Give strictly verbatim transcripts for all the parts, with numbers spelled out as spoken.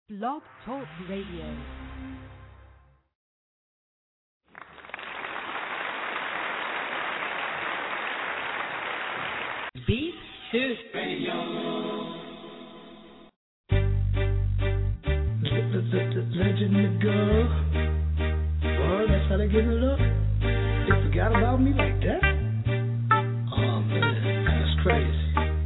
Blog Talk Radio. Beat Suit Radio. Legend the girl. Well, that's how they give it up. They forgot about me like that? Oh man, that's crazy.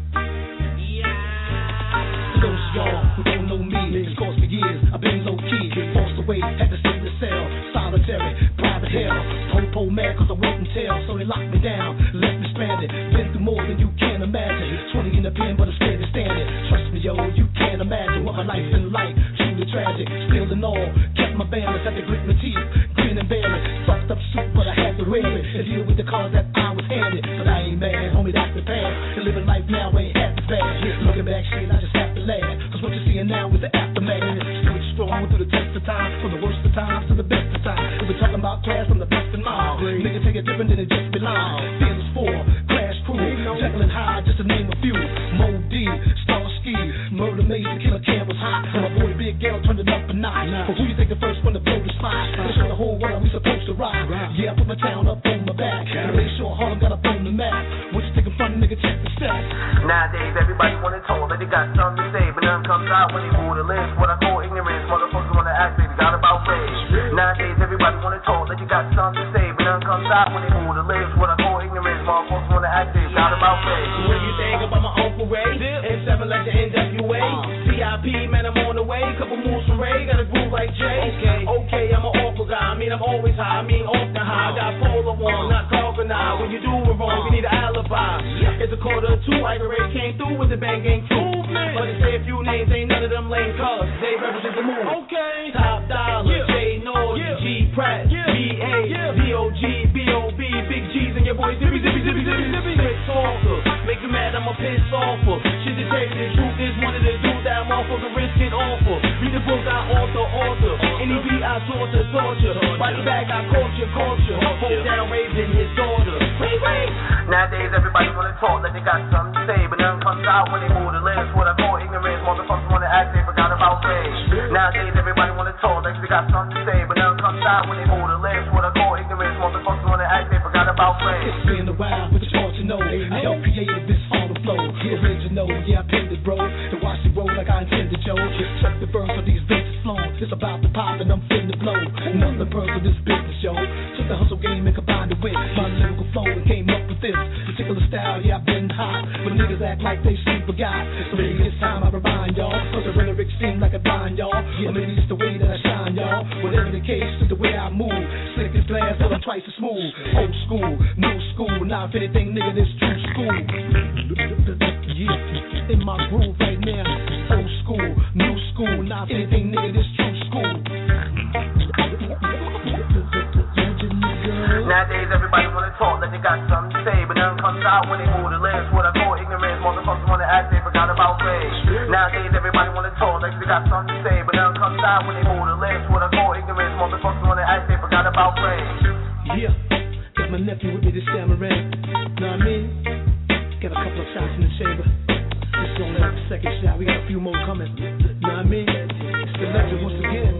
Those y'all who don't know me, it's cause for years I've been low key, forced away, had to sit in the cell, solitary, private hell. Po-po mad cause I wouldn't tell, so they locked me down, left me stranded. Been through more than you can imagine. twenty in the pen, but I'm scared to stand it. Trust me, yo, you can't imagine what my life's been like. Truly tragic, still in all, kept my balance, had to grit my teeth, grin and bear it. Fucked up suit, but I had to wear it and deal with the cards that I was handed. But I ain't mad, homie, that's the past. And living life now ain't half as bad. Looking back, shit, I just have to laugh. Cause what you're seeing now is the aftermath. Stood strong through the test of time, from the worst of times to the best of times. If we're talking about class, I'm the best in mind. Niggas take it different than it just belong. Fearless four, Crash Crew, Jekyll and Hyde, just to name a few. Mo D, Starsky, Murder Maze, the killer cam was hot. And my boy Big L turned it up a notch. But who you think the first one to blow the spot? To show the whole world we supposed to rock. Yeah, I put my town up on my back. And make sure Harlem got up on the map. What you thinking funny, nigga, check the stats. Nowadays, everybody wanna talk that they got something to say, but none comes out when they move the list. What I call ignorance, motherfuckers wanna act they got about rage. Nowadays, everybody wanna talk that you got something to say, but none comes out when they move the list. What I call ignorance, motherfuckers wanna act they got about rage. What do you think about my Uncle Ray? M seven like the N W A. C I P, man, I'm on the way. Couple moves from Ray, got a groove like Jay. Okay, okay, I'm an awful guy. I mean, I'm always high. I mean, often high. I got polar one, not talking now. When you do it wrong, you need an alibi. It's a quarter to two. Iger Ray came through with the bang gang crew. But to say a few names, ain't none of them lame colors. They represent the move. Okay. Top dollar, yeah. J North, yeah. G Pratt, yeah. B A, yeah. D O G, B O B, Big G's and your boy Zippy, Zippy, Zippy, Zippy, Zippy. Piss talker, make you mad, I'm a piss offer. Shit to tell you the truth is one of the dudes that motherfucker risk it offer. Read the book, I author, author. Any beat I torture, torture. Body back, I culture, culture. Hold down, raising his daughter. Wait, wait. Nowadays, everybody wanna talk that they got something to say, but none comes out when they move the list. What I call ignorance, motherfuckers wanna act they forgot about rage. Nowadays, everybody wanna talk that they got something to say, but none comes out when they move the list. What I call ignorance, motherfuckers wanna act they forgot about rage. It's been a while, but you ought to know I helped create this on the flow. Original, yeah, I pinned it, bro. To watch it roll like I intended, Joe. Check the burn for these bitches flown. It's about to pop and I'm finna blow. Nothing burn for this business, yo. Took the hustle game and combined it with my lyrical flow and came up with this particular style. Yeah, I've been hot, but niggas act like they sleep forgot. So maybe it's time I remind y'all. Cause the rhetoric seem like a blind, y'all. Yeah, maybe it's the way that I shine, y'all. Whatever the case, it's the way I move. Slick as glass, but I'm twice as smooth. Old school, new school. Now if anything, nigga, this true school. Yeah, in my groove right now. Old school, new school. Now if anything, nigga, this true school. Nowadays, everybody wanna talk that they got something to say, but none comes out when they move the list. What I call ignorance, motherfuckers wanna act they forgot about rage. Nowadays, everybody wanna talk that they got something to say, but none comes out when they move the list. What I call ignorance, motherfuckers wanna act they forgot about rage. Yeah, got my nephew with me this time around. Know what I mean? Got a couple of shots in the chamber. This is only like the second shot. We got a few more coming. Know what I mean? It's the legend once again.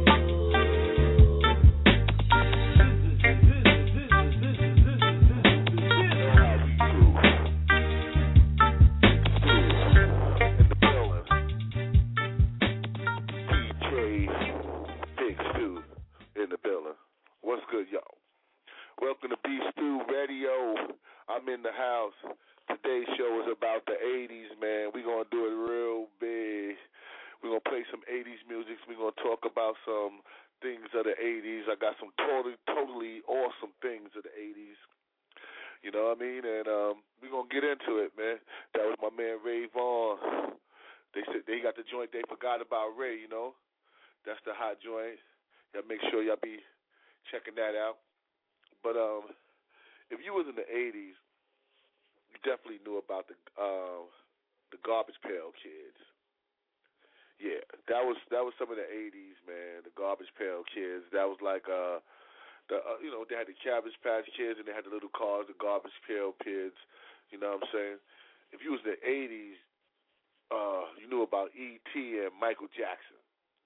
What's good, y'all? Welcome to Beef Stew Radio. I'm in the house. Today's show is about the eighties, man. We're going to do it real big. We're going to play some eighties music. We're going to talk about some things of the eighties. I got some totally, totally awesome things of the eighties. You know what I mean? And um, we're going to get into it, man. That was my man Ray Vaughn. They said they got the joint They Forgot About Ray, you know. That's the hot joint. Y'all make sure y'all be checking that out. But um, if you was in the eighties, you definitely knew about the uh, the Garbage Pail Kids. Yeah, that was that was some of the eighties, man. The Garbage Pail Kids. That was like uh, the uh, you know they had the Cabbage Patch Kids and they had the little cars, the Garbage Pail Kids. You know what I'm saying? If you was in the eighties, uh, you knew about E T and Michael Jackson.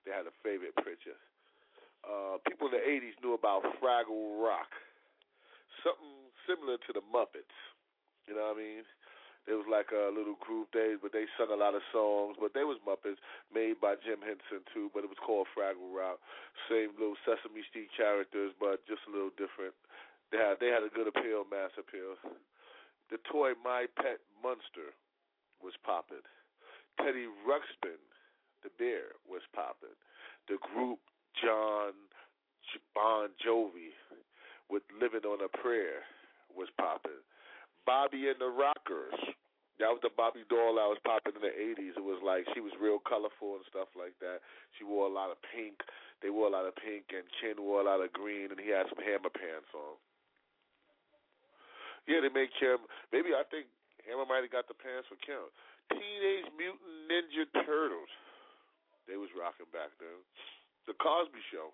they had a favorite picture. Uh, people in the eighties knew about Fraggle Rock, something similar to the Muppets. You know what I mean? It was like a little group, they but they sung a lot of songs, but they was Muppets made by Jim Henson too, but it was called Fraggle Rock. Same little Sesame Street characters, but just a little different. They had they had a good appeal, mass appeal. The toy My Pet Monster was popping. Teddy Ruxpin, the bear, was popping. The group John Bon Jovi with Living on a Prayer was popping. Bobby and the Rockers. That was the Bobby doll that was popping in the eighties. It was like she was real colorful and stuff like that. She wore a lot of pink. They wore a lot of pink, and Ken wore a lot of green, and he had some Hammer pants on. Yeah, they made Kim. Maybe I think Hammer might have got the pants for Kim. Teenage Mutant Ninja Turtles. They was rocking back then. The Cosby Show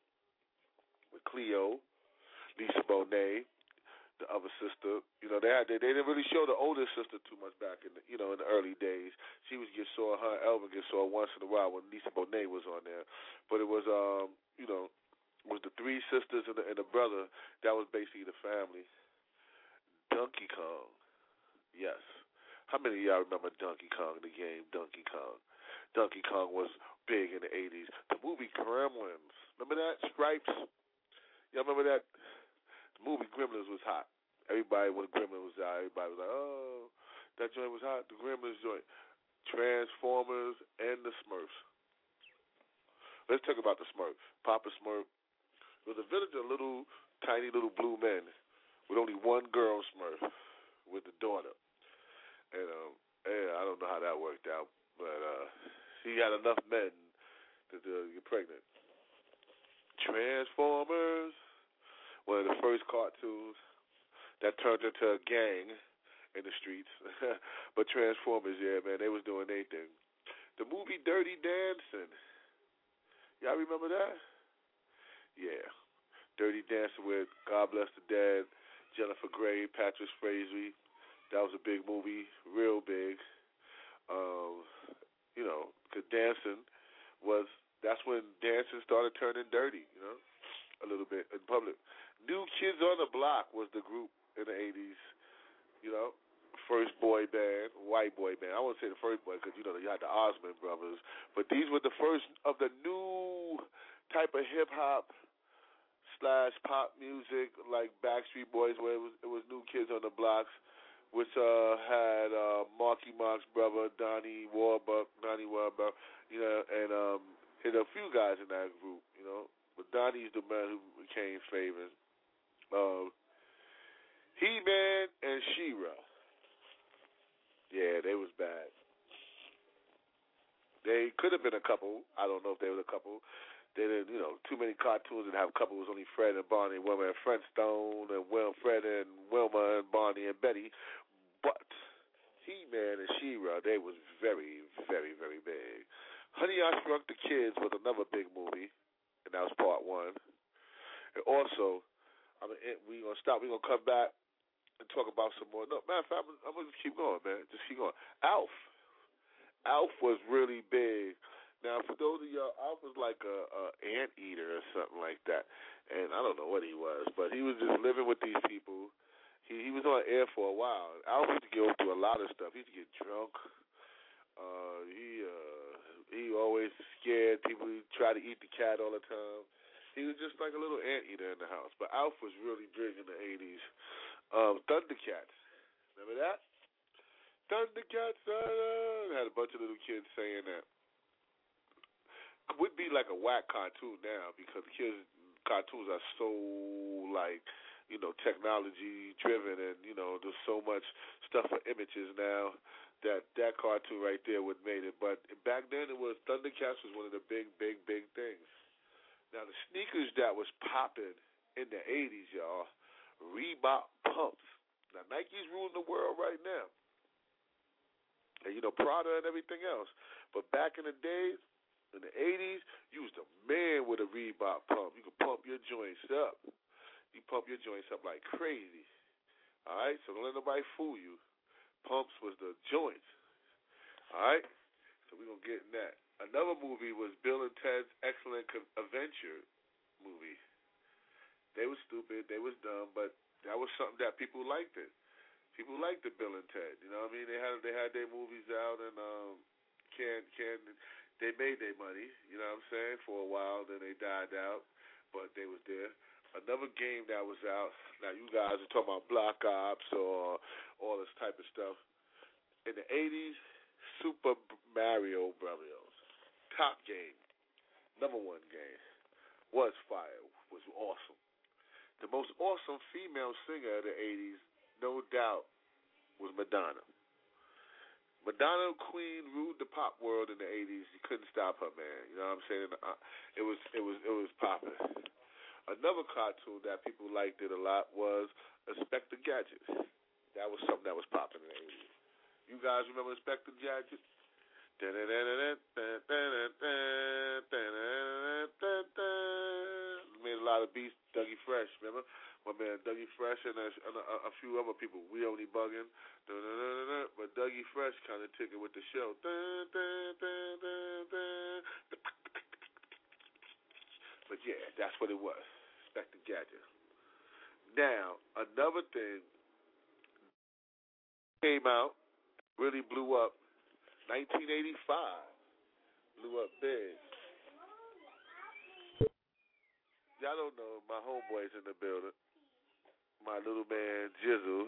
with Cleo, Lisa Bonet, the other sister. You know, they had they, they didn't really show the older sister too much back in the, you know in the early days. She was get saw her Elvin get saw once in a while when Lisa Bonet was on there, but it was um you know it was the three sisters and the, and the brother that was basically the family. Donkey Kong, yes. How many of y'all remember Donkey Kong, the game Donkey Kong? Donkey Kong was big in the eighties. The movie Gremlins, remember that? Stripes. Y'all remember that? The movie Gremlins was hot. Everybody, when Gremlins was out, everybody was like, oh, that joint was hot, the Gremlins joint. Transformers and the Smurfs. Let's talk about the Smurf. Papa Smurf. It was a village of little, tiny little blue men with only one girl Smurf with the daughter. And um, yeah, I don't know how that worked out, but uh, he had enough men to, to get pregnant. Transformers. One of the first cartoons that turned into a gang in the streets. But Transformers, yeah, man, they was doing their thing. The movie Dirty Dancing. Y'all remember that? Yeah. Dirty Dancing with God Bless the Dead, Jennifer Grey, Patrick Swayze. That was a big movie, real big. Um, you know, because dancing was, that's when dancing started turning dirty, you know, a little bit in public. New Kids on the Block was the group in the eighties, you know, first boy band, white boy band. I won't say the first boy because, you know, you had the Osmond brothers, but these were the first of the new type of hip-hop slash pop music like Backstreet Boys, where it was, it was New Kids on the Blocks, which uh, had uh, Marky Mark's brother, Donnie Wahlberg, Donnie Wahlberg, you know, and, um, and a few guys in that group, you know. But Donnie's the man who became famous. Uh, He-Man and She-Ra. Yeah, they was bad. They could have been a couple. I don't know if they were a couple. They didn't, you know, too many cartoons that have a couple. It was only Fred and Barney and Wilma and Flintstone and Will, Fred and Wilma and Barney and Betty. But He-Man and She-Ra, they was very, very, very big. Honey, I Shrunk the Kids was another big movie, and that was part one. And also, I mean, we're going to stop. We're going to come back and talk about some more. No, matter of fact, I'm, I'm going to just keep going, man. Just keep going. Alf. Alf was really big. Now, for those of y'all, Alf was like a, a anteater or something like that. And I don't know what he was, but he was just living with these people. He he was on air for a while. Alf used to go through a lot of stuff. He used to get drunk. Uh, he uh, he always scared people. He tried to eat the cat all the time. He was just like a little anteater in the house. But Alf was really big in the eighties. Um, Thundercats. Remember that? Thundercats. Uh, had a bunch of little kids saying that. It would be like a whack cartoon now because kids' cartoons are so, like, you know, technology driven, and, you know, there's so much stuff for images now that that cartoon right there would have made it. But back then it was, Thundercats was one of the big, big, big things. Now, the sneakers that was popping in the eighties, y'all, Reebok pumps. Now, Nike's ruling the world right now. And, you know, Prada and everything else. But back in the days, in the eighties, you was the man with a Reebok pump. You could pump your joints up. You pump your joints up like crazy. All right? So don't let nobody fool you. Pumps was the joints. All right? So we're going to get in that. Another movie was Bill and Ted's Excellent Adventure movie. They was stupid, they was dumb, but that was something that people liked it. People liked the Bill and Ted. You know what I mean? They had they had their movies out and um can can they made their money, you know what I'm saying, for a while, then they died out, but they was there. Another game that was out, now you guys are talking about Black Ops or all this type of stuff. In the eighties, Super Mario Bros. Top game, number one game, was fire, was awesome. The most awesome female singer of the eighties, no doubt, was Madonna. Madonna Queen ruled the pop world in the eighties. You couldn't stop her, man. You know what I'm saying? It was it was it was popping. Another cartoon that people liked it a lot was Inspector Gadget. That was something that was popping in the eighties. You guys remember Inspector Gadget? Made a lot of beats. Dougie Fresh, remember? My man Dougie Fresh and a, and a, a few other people. We only bugging. But Dougie Fresh kind of took it with the show. But yeah, that's what it was. Inspector Gadget. Now, another thing came out, really blew up. nineteen eighty-five blew up big. Y'all don't know, my homeboy's in the building. My little man Jizzle,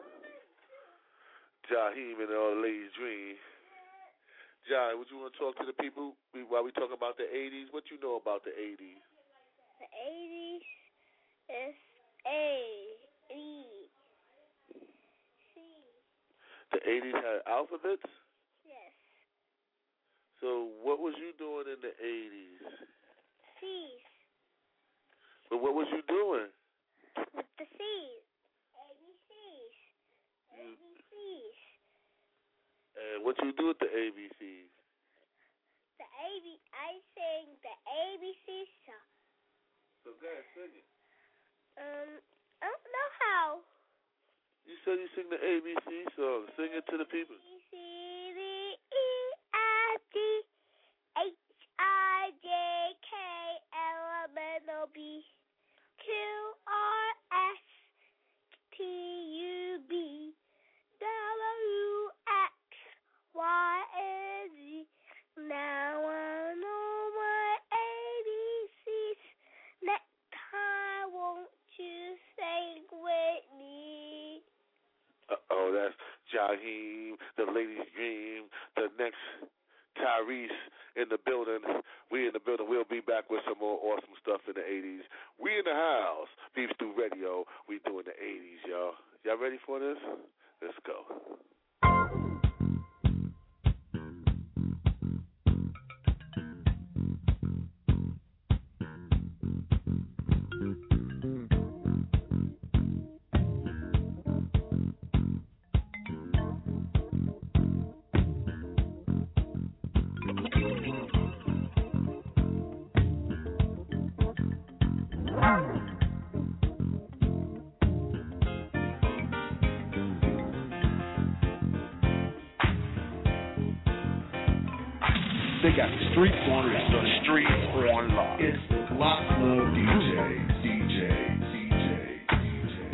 Jaheim, and all the ladies' dream. Jai, would you want to talk to the people while we talk about the eighties? What you know about the eighties? The eighties is A, E, C. The eighties had alphabets? Yes. So what was you doing in the eighties? C's. But what was you doing? With the C's. A B C's. A B C's. And what you do with the A B Cs? The A B, I sing the A B C song. So go ahead, sing it. Um, I don't know how. You said you sing the A B C song. Sing it to the people. A B C D E F G H I J K L M N O B Q R S T U V W X Y and Z. Now I know my A B Cs. Next time, won't you sing with me? Uh-oh, that's Jaheim, the lady's dream, the next Tyrese in the building. We in the building. We'll be back with some more awesome stuff in the eighties. We in the house. Beef Stew Radio. We doing the eighties, y'all. Y'all ready for this? Let's go. They got the streets on lock. The streets on lock. It's Lock Love D J, D J, D J, D J.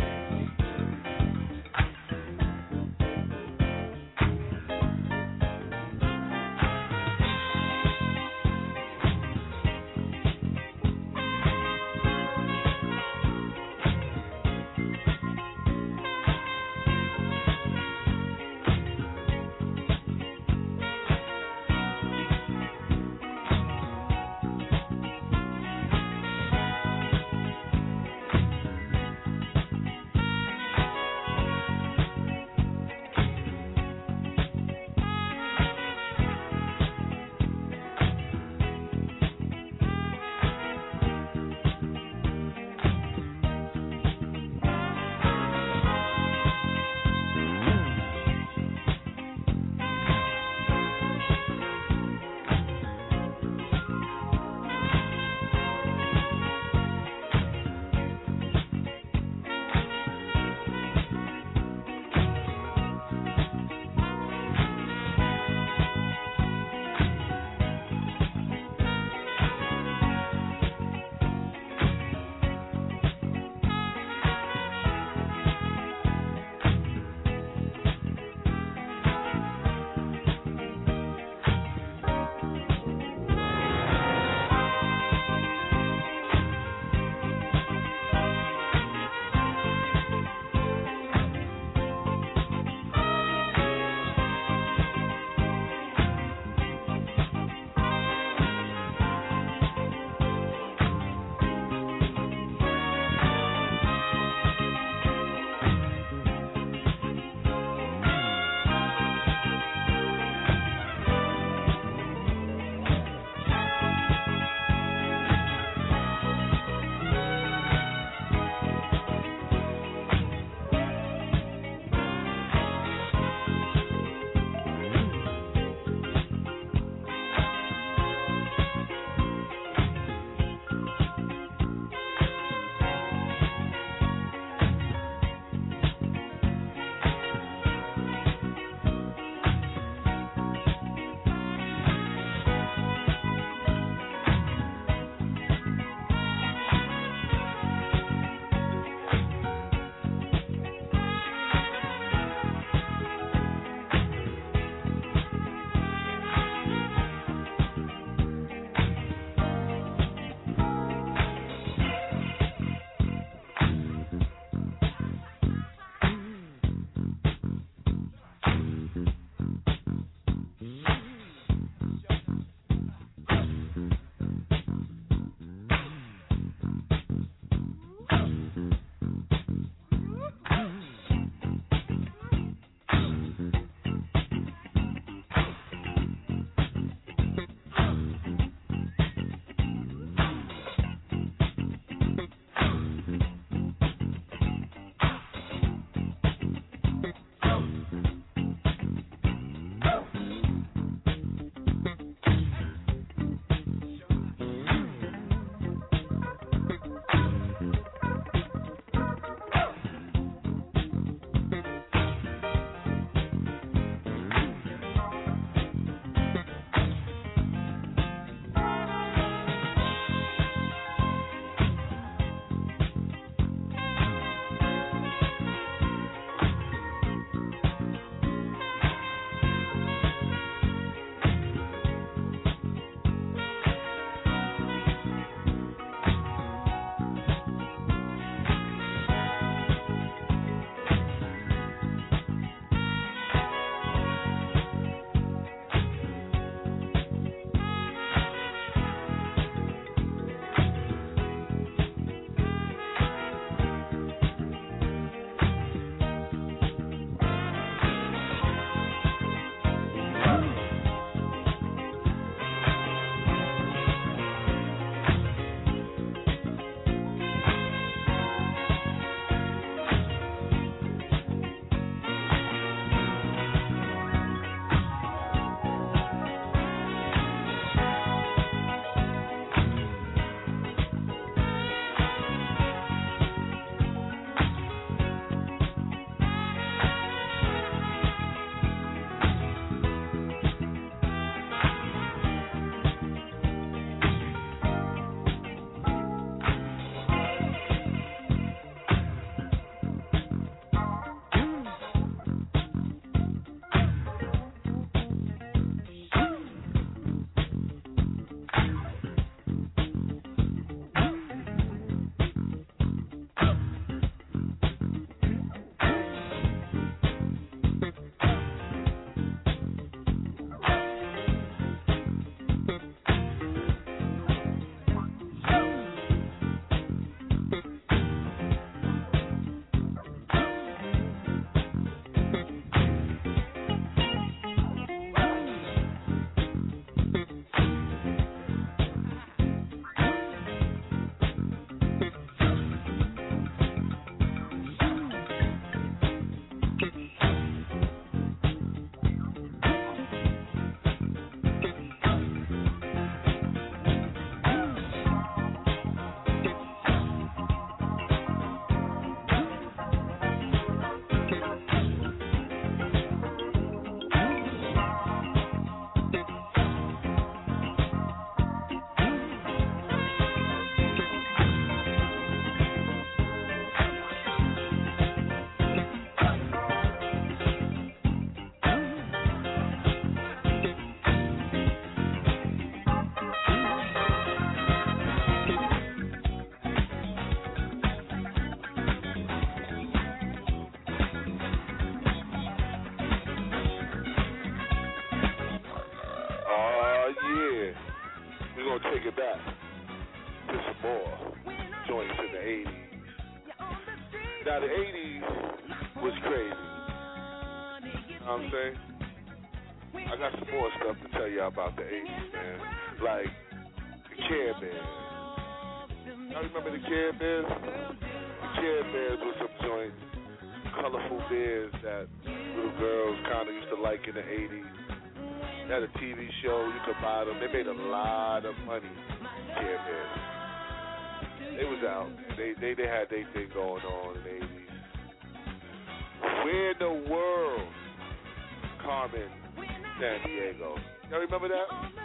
to some more joints in the eighties. Now, the eighties was crazy. You know what I'm saying? I got some more stuff to tell you about the eighties, man. Like the Care Bears. Y'all remember the Care Bears? The Care Bears was some joints, colorful bears that little girls kind of used to like in the eighties. They had a T V show, you could buy them. They made a lot of money, Care Bears. They was out. They they they had their thing going on in the eighties. Where in the world, Carmen Sandiego? Y'all remember that?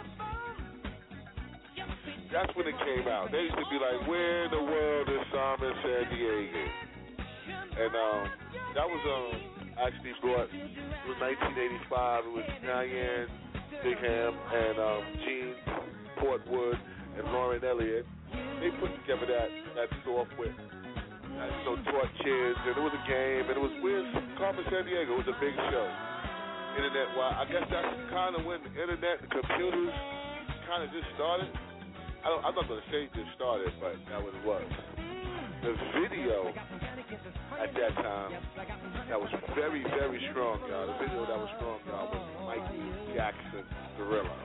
That's when it came out. They used to be like, where in the world is Carmen Sandiego? And um, that was um actually brought. It was nineteen eighty-five. It was Diane Bigham and um, Gene Portwood and Lauren Elliott. They put together that that software, that, you know, taught kids, and it was a game, and it was with Carmen Sandiego. It was a big show. Internet, well, I guess that's kind of when the internet, the computers, kind of just started. I don't, I'm not going to say just started, but that was what it was. The video at that time that was very, very strong, y'all. The video that was strong, y'all, was Michael Jackson, Thriller.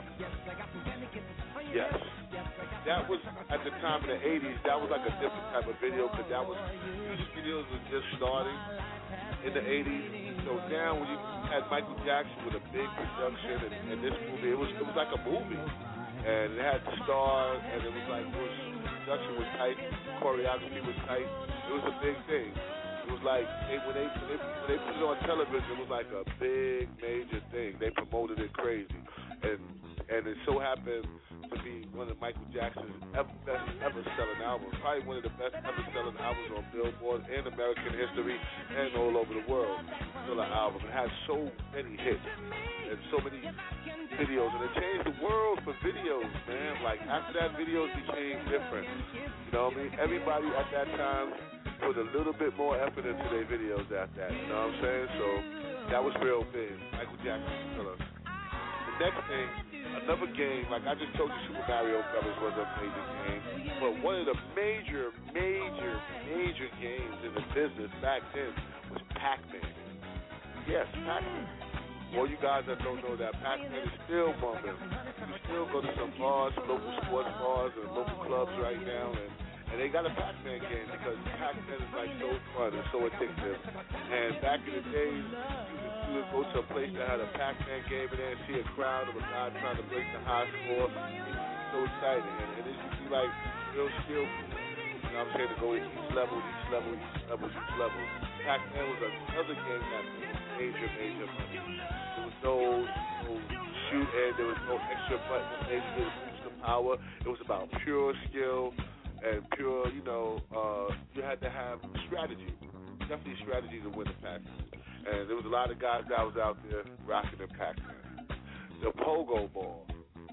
Yes. That was, at the time in the eighties, that was like a different type of video because that was, music videos were just starting in the eighties. So now when you had Michael Jackson with a big production and, and this movie, it was it was like a movie. And it had stars, and it was like, it was, production was tight, choreography was tight. It was a big thing. It was like, they, when, they, when, they, when they put it on television, it was like a big, major thing. They promoted it crazy. And and it so happened to be one of Michael Jackson's ever, best ever-selling albums, probably one of the best ever-selling albums on Billboard in American history and all over the world. Thriller album. It had so many hits and so many videos, and it changed the world for videos, man. Like, after that, videos became different. You know what I mean? Everybody at that time put a little bit more effort into their videos after that. You know what I'm saying? So that was real big. Michael Jackson, Thriller. The next thing, another game, like I just told you, Super Mario Brothers was a major game, but one of the major, major, major games in the business back then was Pac-Man. Yes, Pac-Man. All you guys that don't know that, Pac-Man is still bumping. You still go to some bars, some local sports bars and local clubs right now, and, and they got a Pac-Man game because Pac-Man is like so fun and so addictive. And back in the days, you would go to a place that had a Pac-Man game and then see a crowd of a guy trying to break the high score. It's so exciting. And, and it used to be like real skill. You know what I'm saying? To go each level, each level, each level, each level. Pac-Man was another game that was major, major money. There was no, no shoot and there was no extra buttons, maybe to boost the power. It was about pure skill and pure, you know, uh, you had to have strategy. Definitely strategy to win the Pac-Man. And there was a lot of guys that was out there rocking the Pac-Man. The pogo ball.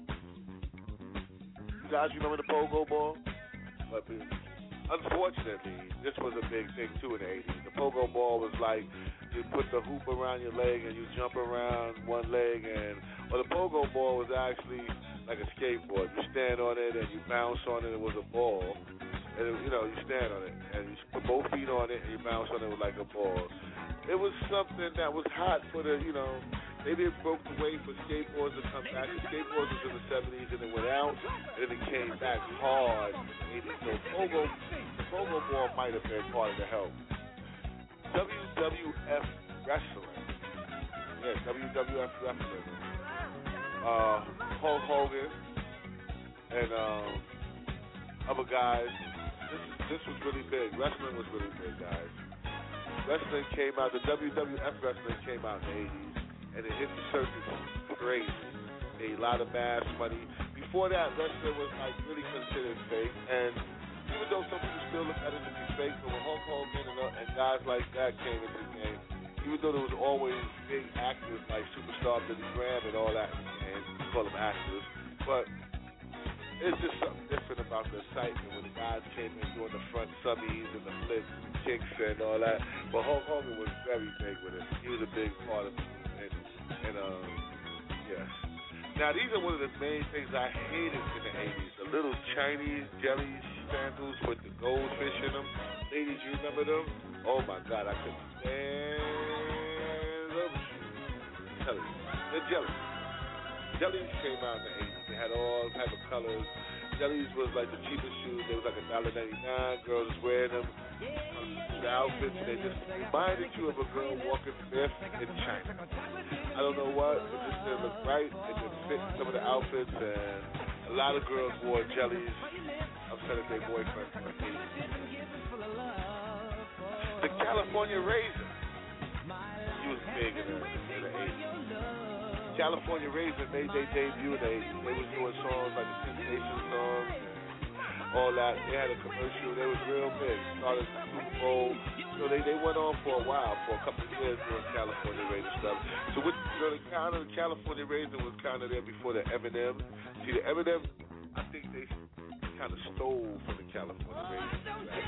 You guys remember the pogo ball? But unfortunately, this was a big thing too in the eighties. The pogo ball was like you put the hoop around your leg and you jump around one leg, and well, the pogo ball was actually like a skateboard. You stand on it and you bounce on it. It was a ball, and it, you know you stand on it and you put both feet on it and you bounce on it like a ball. It was something that was hot for the, you know, they didn't broke the way for skateboards to come back. The skateboards was in the seventies and it went out, and then it came back hard in the eighties. So pogo, the pogo ball might have been part of the help. W W F Wrestling. Yes, W W F Wrestling. Uh, Hulk Hogan and um, other guys. This, is, this was really big. Wrestling was really big, guys. Wrestling came out, the W W F wrestling came out in the eighties, and it hit the circuits crazy. Made a lot of mass money. Before that, wrestling was like really considered fake, and even though some people still look at it to be fake, but when Hulk Hogan and, uh, and guys like that came into the game, even though there was always big actors like Superstar Billy Graham and all that in the game, we call them actors, but it's just something different about the excitement when the guys came in doing the front subbies and the flips and kicks and all that. But Hulk Hogan was very big with it. He was a big part of it. And, and um, yes. Now, these are one of the main things I hated in the eighties. A little Chinese jelly sandals with the goldfish in them. Ladies, you remember them? Oh my God, I couldn't stand them. Jelly. They're jelly. Jellies came out in the eighties. They had all type of colors. Jellies was like the cheapest shoes. They was like a dollar ninety-nine. Girls was wearing them. The outfits, they just reminded you of a girl walking barefoot in China. I don't know what. It just didn't look right. It didn't fit some of the outfits, and a lot of girls wore jellies. Upset at their boyfriend. The California Razor. He was big in the, in the eighties. California Razor made their debut. They they was doing songs like the Sensation song, all that. They had a commercial. They was real big. Started the Super Bowl. So they, they went on for a while, for a couple of years doing California Razor stuff. So with you know, the kind of the California Razor was kind of there before the Eminem. See, the Eminem, I think they kind of stole from the California Razor.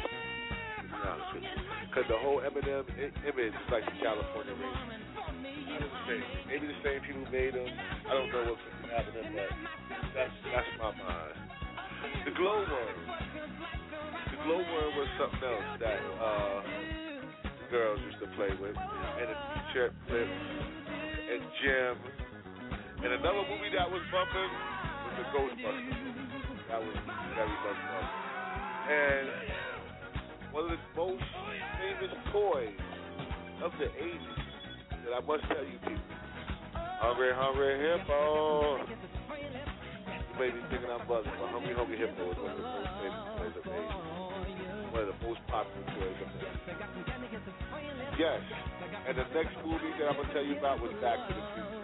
Because the whole Eminem I- image is like the California Razor. Maybe the same people made them. I don't know what's happening, but that's that's my mind. The glowworm. The glowworm was something else that uh, the girls used to play with, and a t-shirt flip, and Jim. And another movie that was bumping was the Ghostbusters. That was very much bumping. And one of the most famous toys of the eighties that I must tell you people. Hungry, hungry hippo. You may be thinking I'm buzzing, but Hungry, hungry hippo is one of the most famous toys of the eighties. One of the most popular toys of the eighties. Yes. And the next movie that I'm going to tell you about was Back to the Future.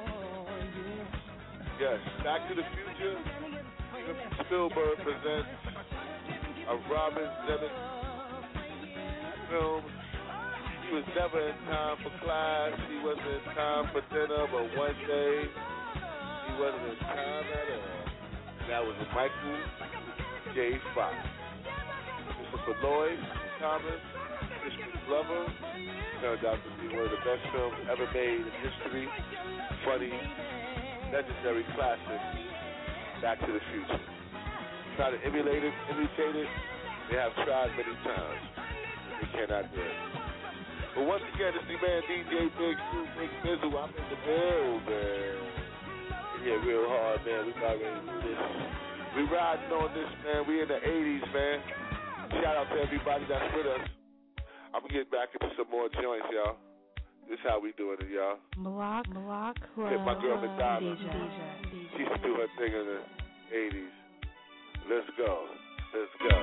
Yes, Back to the Future. Spielberg presents a Robin Zemeckis film. He was never in time for class. He wasn't in time for dinner, but one day he wasn't in time at all. And that was Michael J. Fox. Christopher Lloyd Thomas, Crispin Glover, turned out to be one of the best films ever made in history. Funny, legendary classic, Back to the Future. Try to emulate it, imitate it. They have tried many times. They cannot do it. But once again, it's the man D J Big Stu, Big Bizzle. I'm in the building. Yeah, real hard, man. We about ready to do this. We riding on this, man. We in the eighties, man. Shout out to everybody that's with us. I'm going to get back into some more joints, y'all. This is how we doing it, y'all. Block, block, Hit my girl Madonna. She used to do her thing in the eighties. Let's go. Let's go.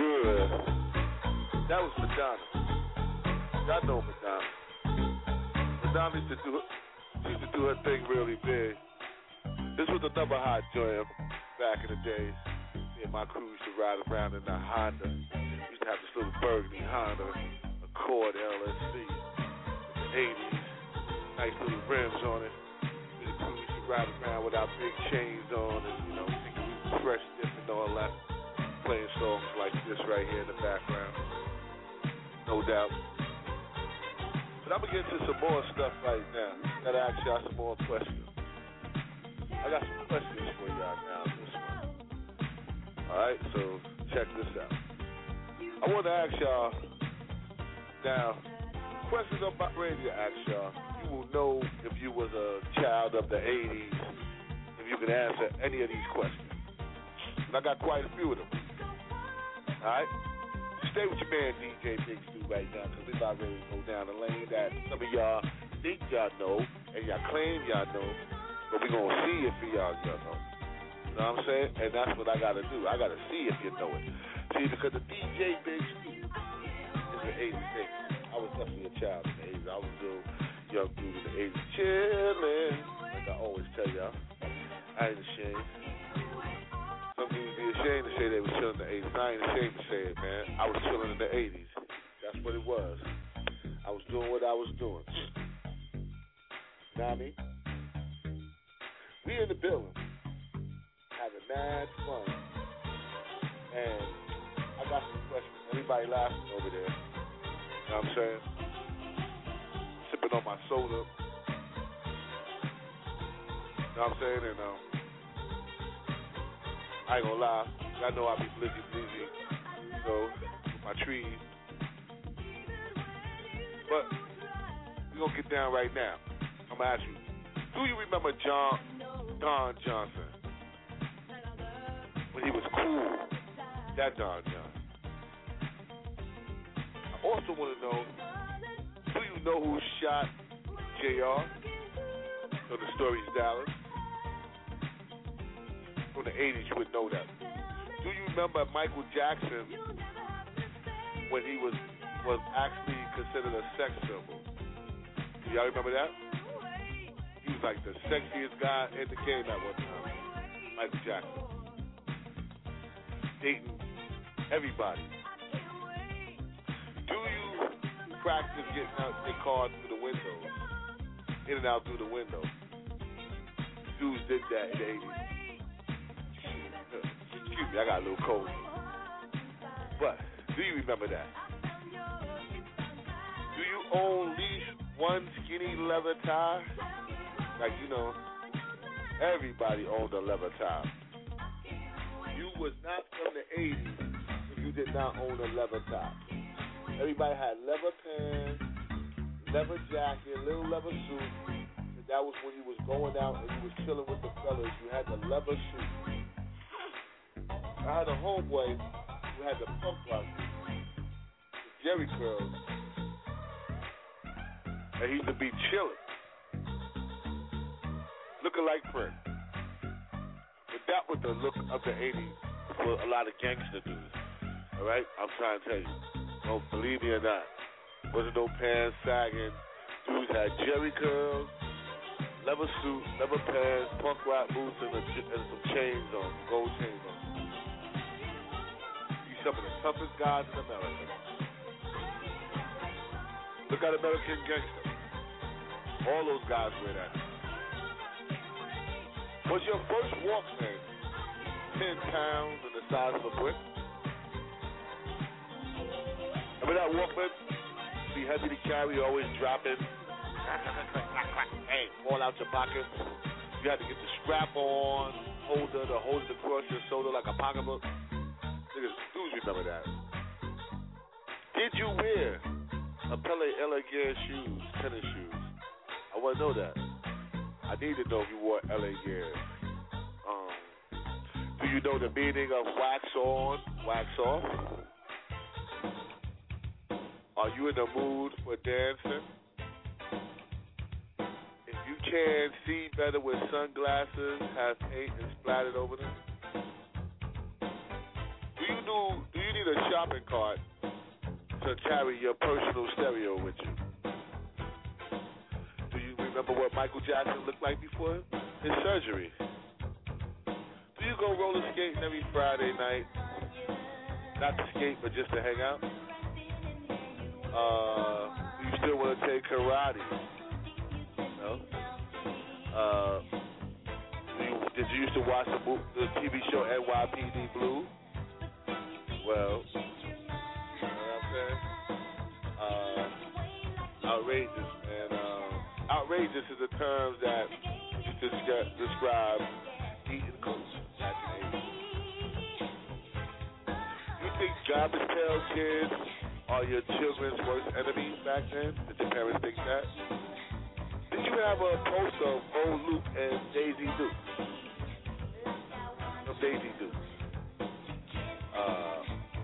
good. That was Madonna. Y'all know Madonna. Madonna used to do she used to do her thing really big. This was another hot joint back in the days. Me and my crew used to ride around in a Honda. We used to have this little burgundy Honda Accord L S C in the eighties. Nice little rims on it. Me and the crew used to ride around with our big chains on and, you know, thinking we were fresh, different, and all that. Playing songs like this right here in the background. No doubt. But I'm going to get into some more stuff right now. Got to ask y'all some more questions. I got some questions for y'all now this one. Alright, so check this out. I want to ask y'all now, questions I'm about ready to ask y'all. You will know if you was a child of the eighties, if you can answer any of these questions. And I got quite a few of them. Alright? Stay with your man D J Big Stu right now, because we about ready to go down the lane that some of y'all think y'all know and y'all claim y'all know, but we gonna see if y'all y'all know. You know what I'm saying? And that's what I gotta do. I gotta see if you know it. See, because the D J Big Stu is an eighties thing. I was definitely a child in the eighties. I was a little young dude in the eighties, chillin', like I always tell y'all. I ain't ashamed. Some people be ashamed to say they was chilling in the eighties. I ain't ashamed to say it, man. I was chilling in the eighties. That's what it was. I was doing what I was doing. You know what I mean? We in the building, having mad fun. And I got some questions. Everybody laughing over there. You know what I'm saying? Sipping on my soda. You know what I'm saying? And um, I ain't gonna lie, I know I be blizzy blizzy, you know, with my trees. But we gonna get down right now. I'm gonna ask you, do you remember John Don Johnson? When he was cool, that Don Johnson. I also want to know, do you know who shot J R from the Stories Dallas? From the eighties, you would know that. Do you remember Michael Jackson when he was was actually considered a sex symbol? Do y'all remember that? He was like the sexiest guy in the game at one time. Michael Jackson. Dating everybody. Do you practice getting out your car through the window? In and out through the window. Dudes did that in the eighties. Excuse me, I got a little cold. But do you remember that? Do you own at least one skinny leather tie? Like, you know, everybody owned a leather tie. You was not from the eighties if you did not own a leather tie. Everybody had leather pants, leather jacket, little leather suit. And that was when you was going out and you was chilling with the fellas. You had the leather suit. I had a homeboy who had the punk rock, the Jerry curls, and he used to be chilling, looking like Prince. But that was the look of the eighties for a lot of gangster dudes. All right, I'm trying to tell you. Don't believe me or not. Wasn't no pants sagging. Dudes had Jerry curls, leather suit, leather pants, punk rock boots, and, a, and some chains on, gold chains on. Some of the toughest guys in America. Look at American Gangster. All those guys wear that. Was your first Walkman ten pounds and the size of a brick? Remember that Walkman? Be heavy to carry, always dropping. Hey, fall out your pocket. You had to get the strap on holder to hold it across your shoulder like a pocketbook. Niggas, dudes remember that. Did you wear a Pele Elegance shoes, tennis shoes? I want to know that. I need to know if you wore L A Gears. Um, do you know the meaning of wax on, wax off? Are you in the mood for dancing? If you can see better with sunglasses, have paint and splattered over them. Do you do? Do you need a shopping cart to carry your personal stereo with you. Do you remember what Michael Jackson looked like before his surgery? Do you go roller skating every Friday night? Not to skate, but just to hang out? Uh, do you still want to take karate? No? Uh, do you, did you used to watch the, movie, the T V show N Y P D Blue? Well, you know what I'm saying? Uh, outrageous, man. Uh, outrageous is a term that used to descri- describe eating coats back in the eighties. You think garbage pail kids are your children's worst enemies back then? Did your parents think that? Did you have a poster of old Luke and Daisy Duke? Of Daisy Duke. Uh,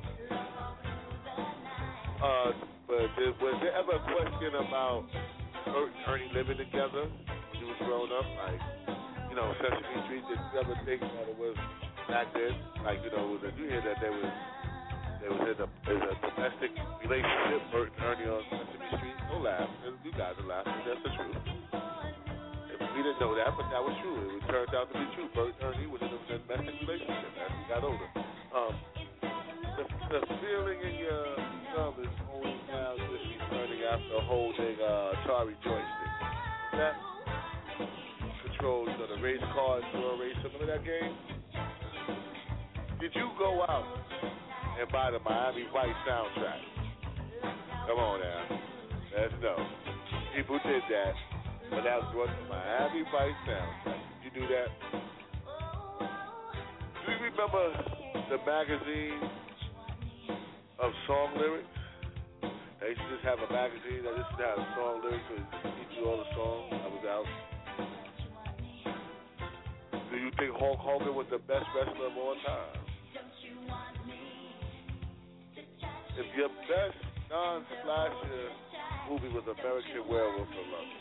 uh, but there, was there ever a question about Bert and Ernie living together when you was growing up? Like, you know, Sesame Street, did you ever think that it was back then? Like, you know, did you hear that there was there was in a, in a domestic relationship, Bert and Ernie on Sesame Street? Don't laugh. You guys are laughing. That's the truth. We didn't know that, but that was true. It turned out to be true. Bert and Ernie was in a domestic relationship as we got older. Um, the, the feeling in your thumb is only now just returning after holding uh, Atari joystick. That control, you know, the race cars, draw racer. Remember that game? Did you go out and buy the Miami Vice soundtrack? Come on now. Let's know. People did that. But that was what the Miami Vice soundtrack. Did you do that? Do you remember the magazine of song lyrics? They used to just have a magazine that just had song lyrics and teach you all the songs that was out. Do you think Hulk Hogan was the best wrestler of all time? If your best non-slasher movie was American Werewolf for Love,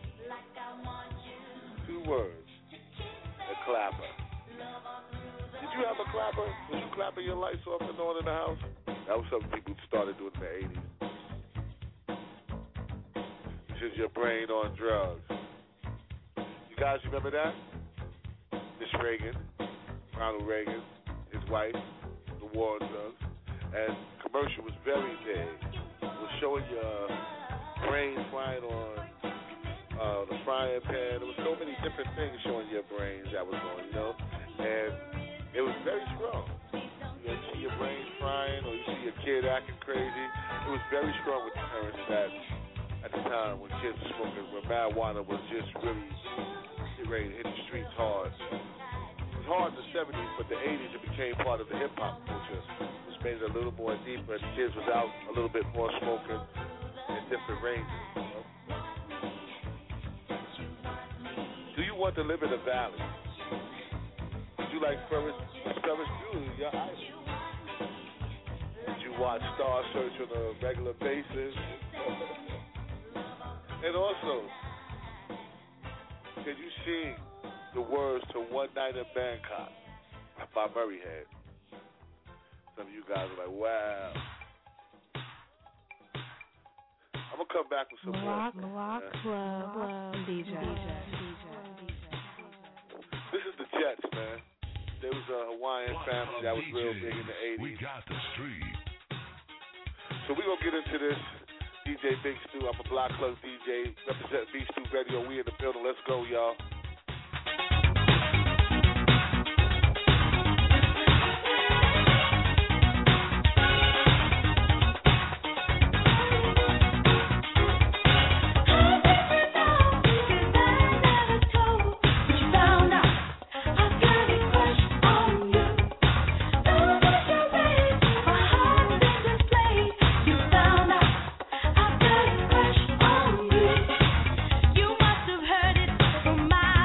two words, a clapper. Did you have a clapper? Was you clapping your lights off and on in the house? That was something people started doing in the eighties. It's just your brain on drugs. You guys remember that? Miss Reagan, Ronald Reagan, his wife, the war on drugs. And commercial was very big. It was showing your brain flying on uh, the frying pan. There was so many different things showing your brains that was going, you know. And it was very strong. You know, you see your brain frying or you see your kid acting crazy. It was very strong with the parents that at the time when kids were smoking, when marijuana was just really getting ready to hit the streets hard. It was hard in the seventies, but the eighties it became part of the hip-hop culture. Which made it a little more deeper. The kids was out a little bit more smoking in different ranges. You know? Do you want to live in a valley? Did you like Ferris, Ferris Bueller, your idol? Did you watch Star Search on a regular basis? And also, can you sing the words to One Night in Bangkok by Murray Head? Some of you guys are like, wow. I'm going to come back with some Rock, more. rock, club, club, D J. This is the Jets, man. There was a Hawaiian family that was real big in the eighties. We got the street. So we're going to get into this. D J Big Stu, I'm a Block Club D J, represent B Stu Radio. We in the building. Let's go, y'all. You must have heard it from my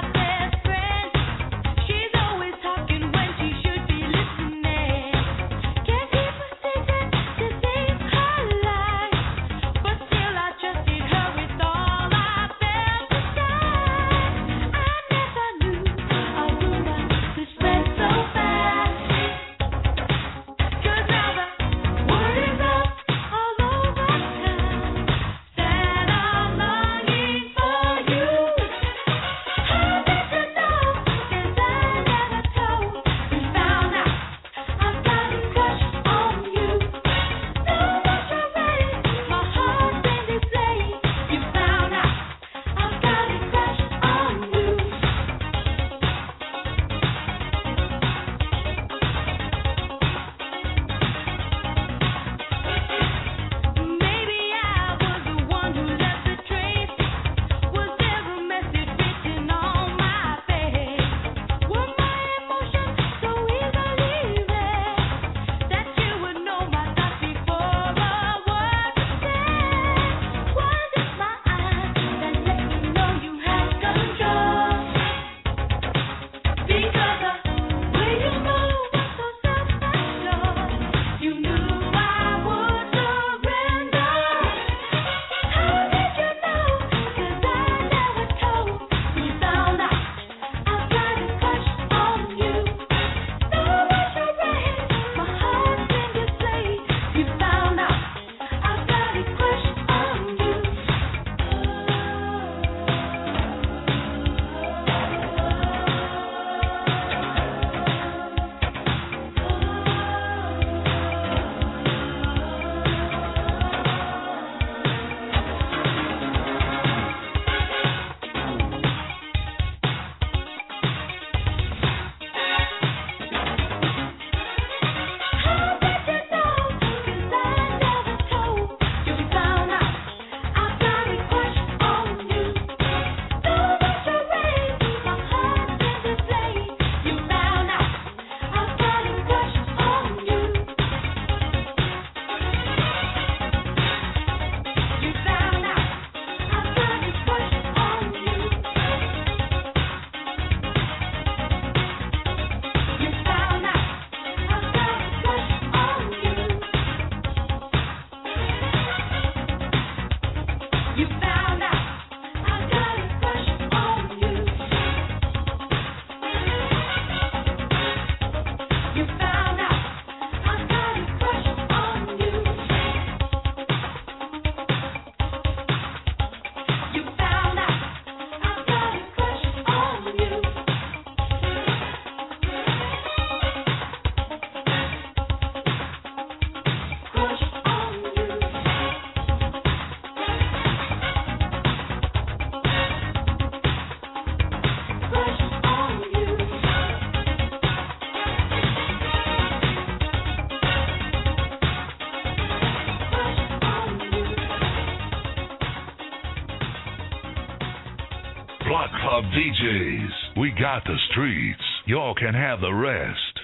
of D Js. We got the streets. Y'all can have the rest.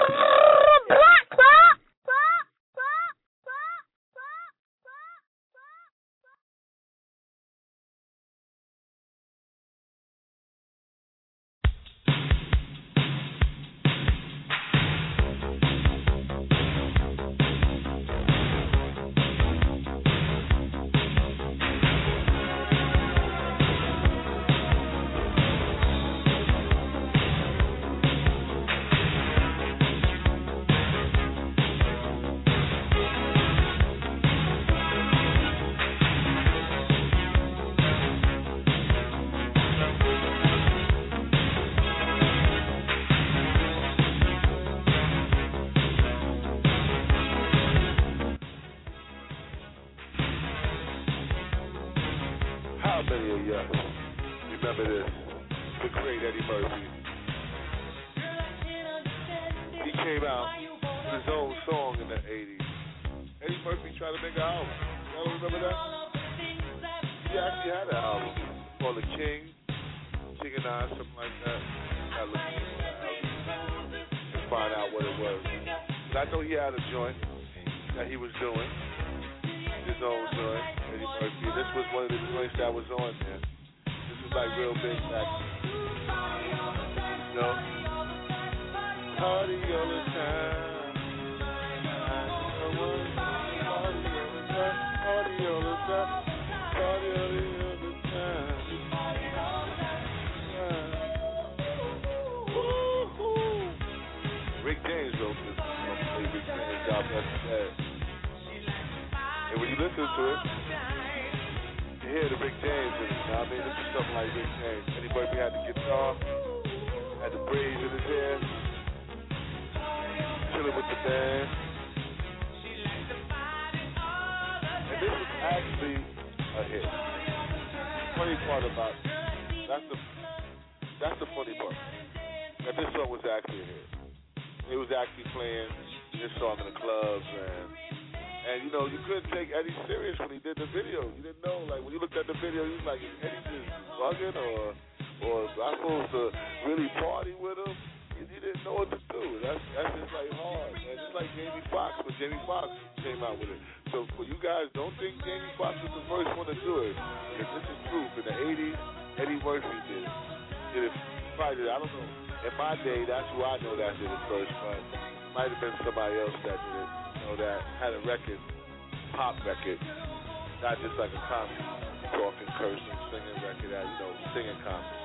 Not just like a comedy, talking, cursing, singing record, you know, singing comedy.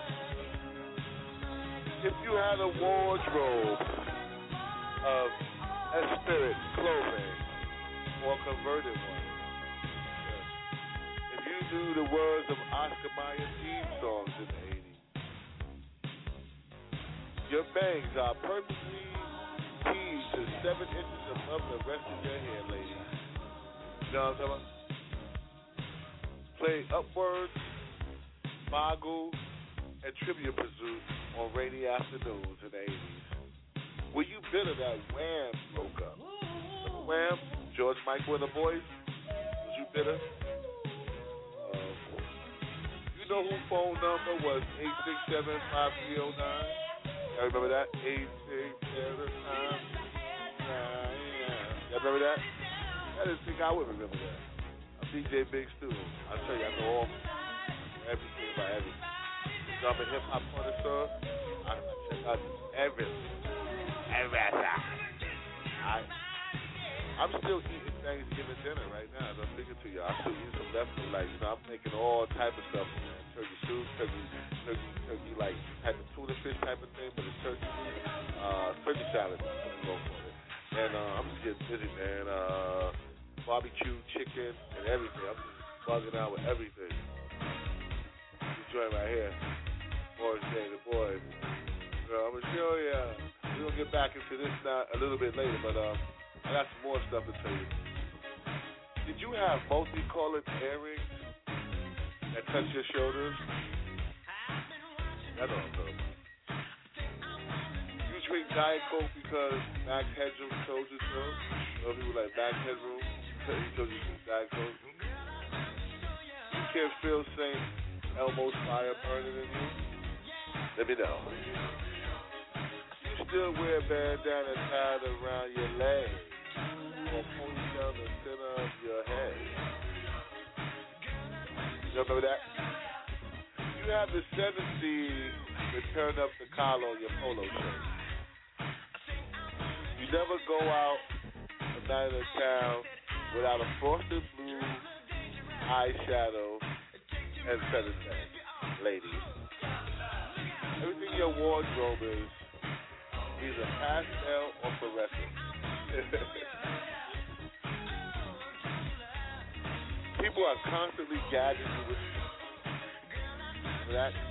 If you had a wardrobe of Esprit clothing or converted one, if you knew the words of Oscar Mayer theme songs in the eighties, your bangs are perfectly teased to seven inches above the rest of your hair, ladies. You know what I'm talking about? Play Upwards, Boggle, and Trivia Pursuit on rainy afternoons in the eighties. Were you bitter that Wham broke up? Remember Wham? George Michael and the Boys? Was you bitter? Uh, you know whose phone number was eight six seven, five three zero nine? Y'all remember that? eight six seven, five three zero nine. Y'all remember that? I didn't think I would remember that. D J Big Stu. I tell you, I know all everything about everything. You know, I'm a hip hop connoisseur. I, I check out everything. Everything. I, I'm still eating Thanksgiving dinner right now. As I'm speaking to you, I'm still eating some leftovers. Like, you know, I'm making all type of stuff, man. Turkey soup, turkey, turkey, turkey, like type of tuna fish type of thing, but it's turkey, uh, turkey salad. I'm gonna go for it. And uh, I'm just getting busy, man. Uh, barbecue, chicken, and everything. I'm just bugging out with everything. This joint right here. Morris Day, the boys. So I'm going to show you. We're going to get back into this now a little bit later, but um, I got some more stuff to tell you. Did you have multicolored earrings that touch your shoulders? That's all I'm talking about. You drink Diet Coke because Max Headroom told you so? Or people like Max Headroom? He told you to Diet Coke. You can't feel Saint Elmo's fire burning in you. Let me know. You still wear a bandana tied around your leg or ponytail the center of your head. You remember that? You have the tendency to turn up the collar on your polo shirt. You never go out a night in town without a frosted blue eyeshadow and feather pen, ladies. Everything in your wardrobe is either pastel or fluorescent. People are constantly gagging you with that.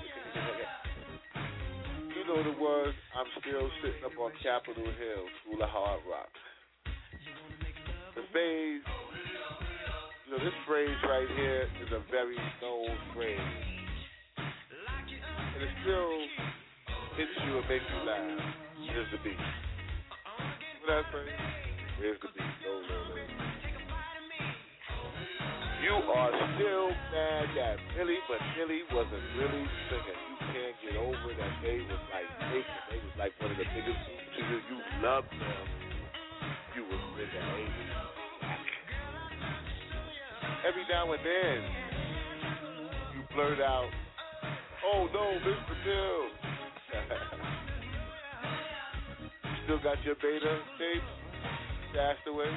You know the words, I'm still sitting up on Capitol Hill, School of Hard Rock. The phrase, you know, this phrase right here is a very known phrase. And it still hits you and makes you laugh. Here's the beat. Remember that phrase? Here's the beat. No, no, no. You are still mad that Millie, but Millie wasn't really singing. You can't get over that they was like taking. They was like one of the biggest groups to you. You loved them. You was in the eighties. Every now and then, you blurt out, "Oh no, Mister Bill." You still got your beta tape stashed away?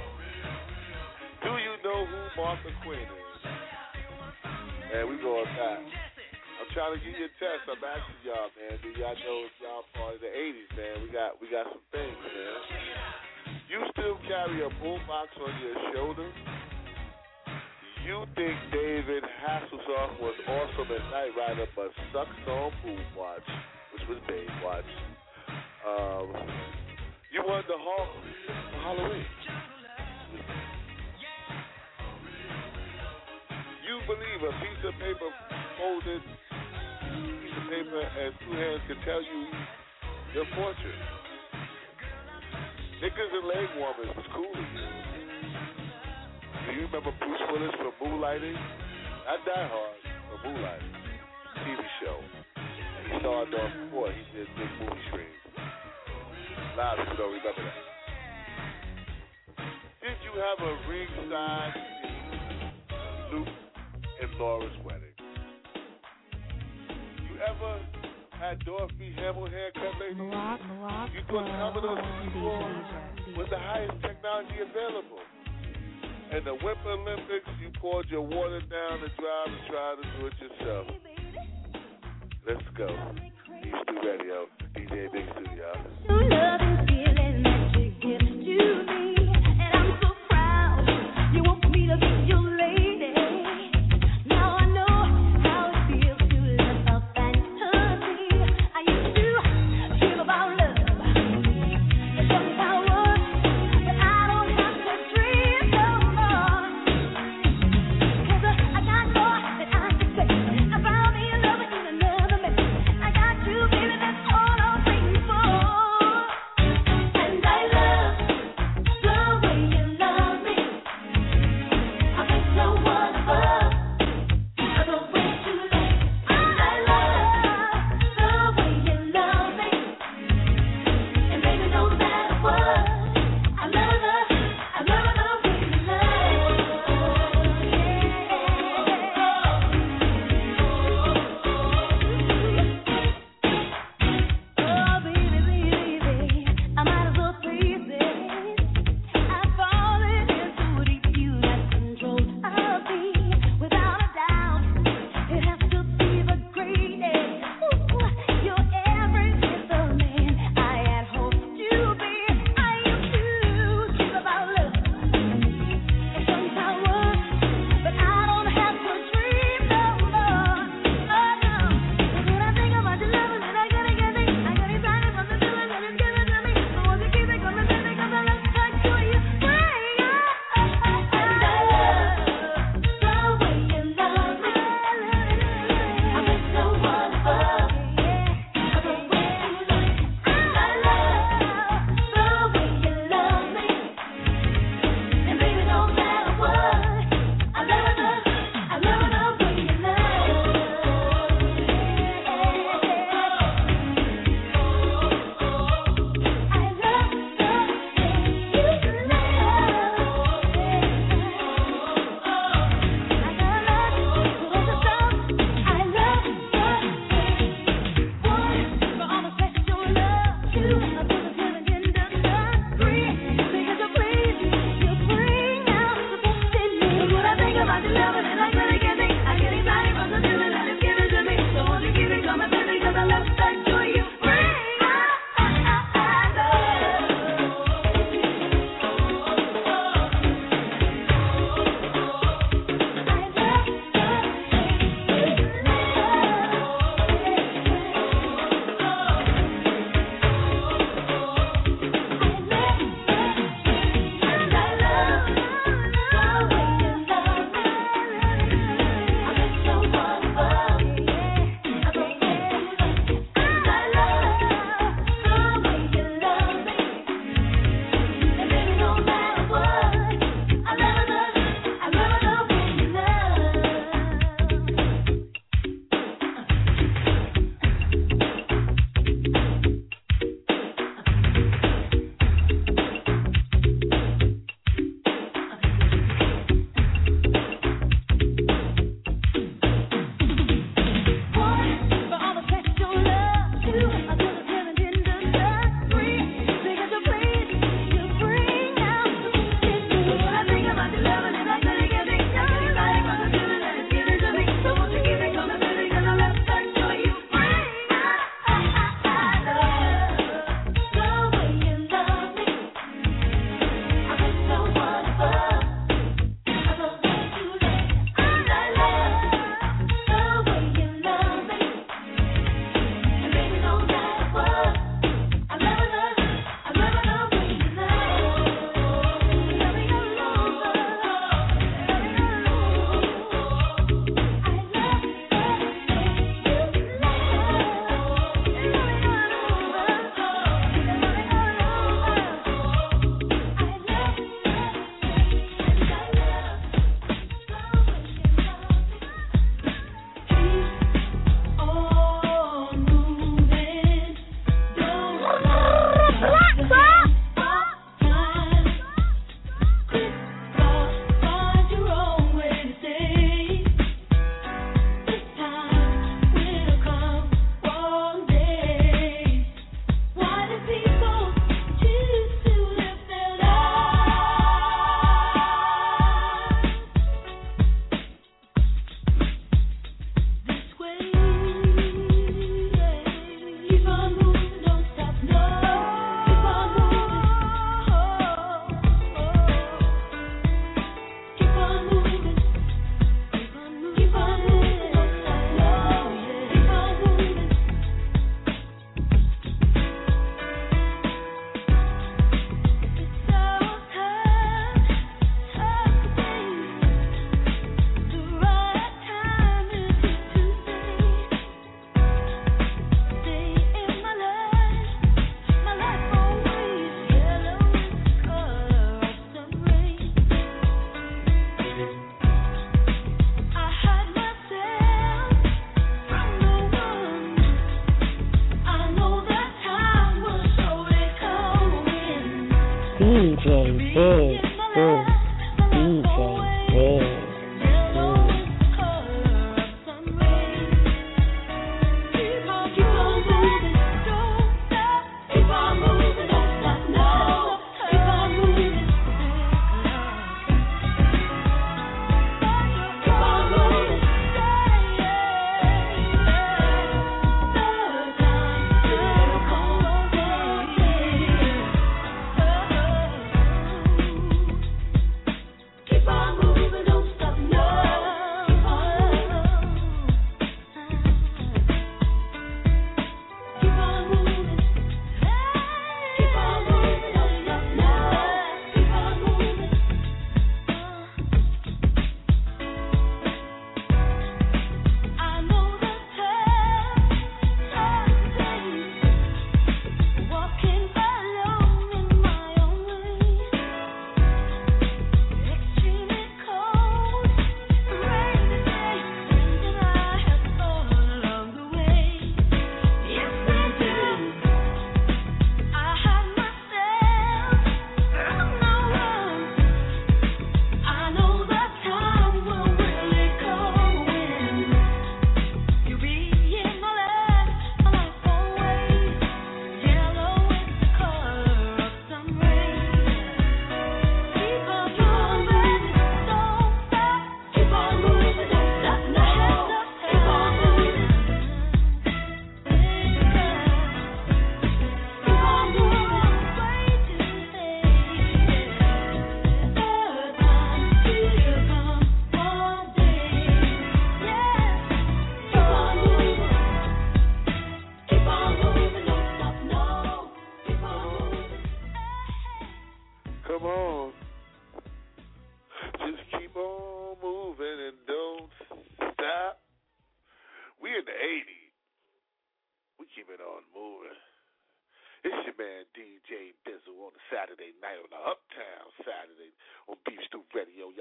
Do you know who Martha Quinn is? Man, we going back. I'm trying to get you a test. I'm asking y'all, man. Do y'all know if y'all part of the eighties, man? We got we got some things, man. You still carry a boombox on your shoulder? You think David Hasselhoff was awesome at Night Rider, but sucks on Boom Watch, which was Babe Watch. Um, you wanted the Hulk for Halloween. You believe a piece of paper folded, piece of paper and two hands can tell you your fortune. Knickers and leg warmers was cool to you. Do you remember Bruce Willis from Moonlighting? Not Die Hard, but Moonlighting. T V show. And he starred on before he did big movie screens. A lot of people don't remember that. Did you have a ringside Luke and Laura's wedding? You ever had Dorothy Hamill haircut lately? You thought Commodore sixty-four was the highest technology available. In the Winter Olympics, you poured your water down the drive and tried to do it yourself. Let's go. D Stu Radio, D J Big Stu, y'all. Love and feeling that you give to me, and I'm so proud. You want me to be your lady. Now I know how it feels to live a fantasy. I used to dream about love. It's some power that I don't have to dream no more. 'Cause I got more than I can say. I found me in love with another man. I got you, baby, that's all I'm waiting for. I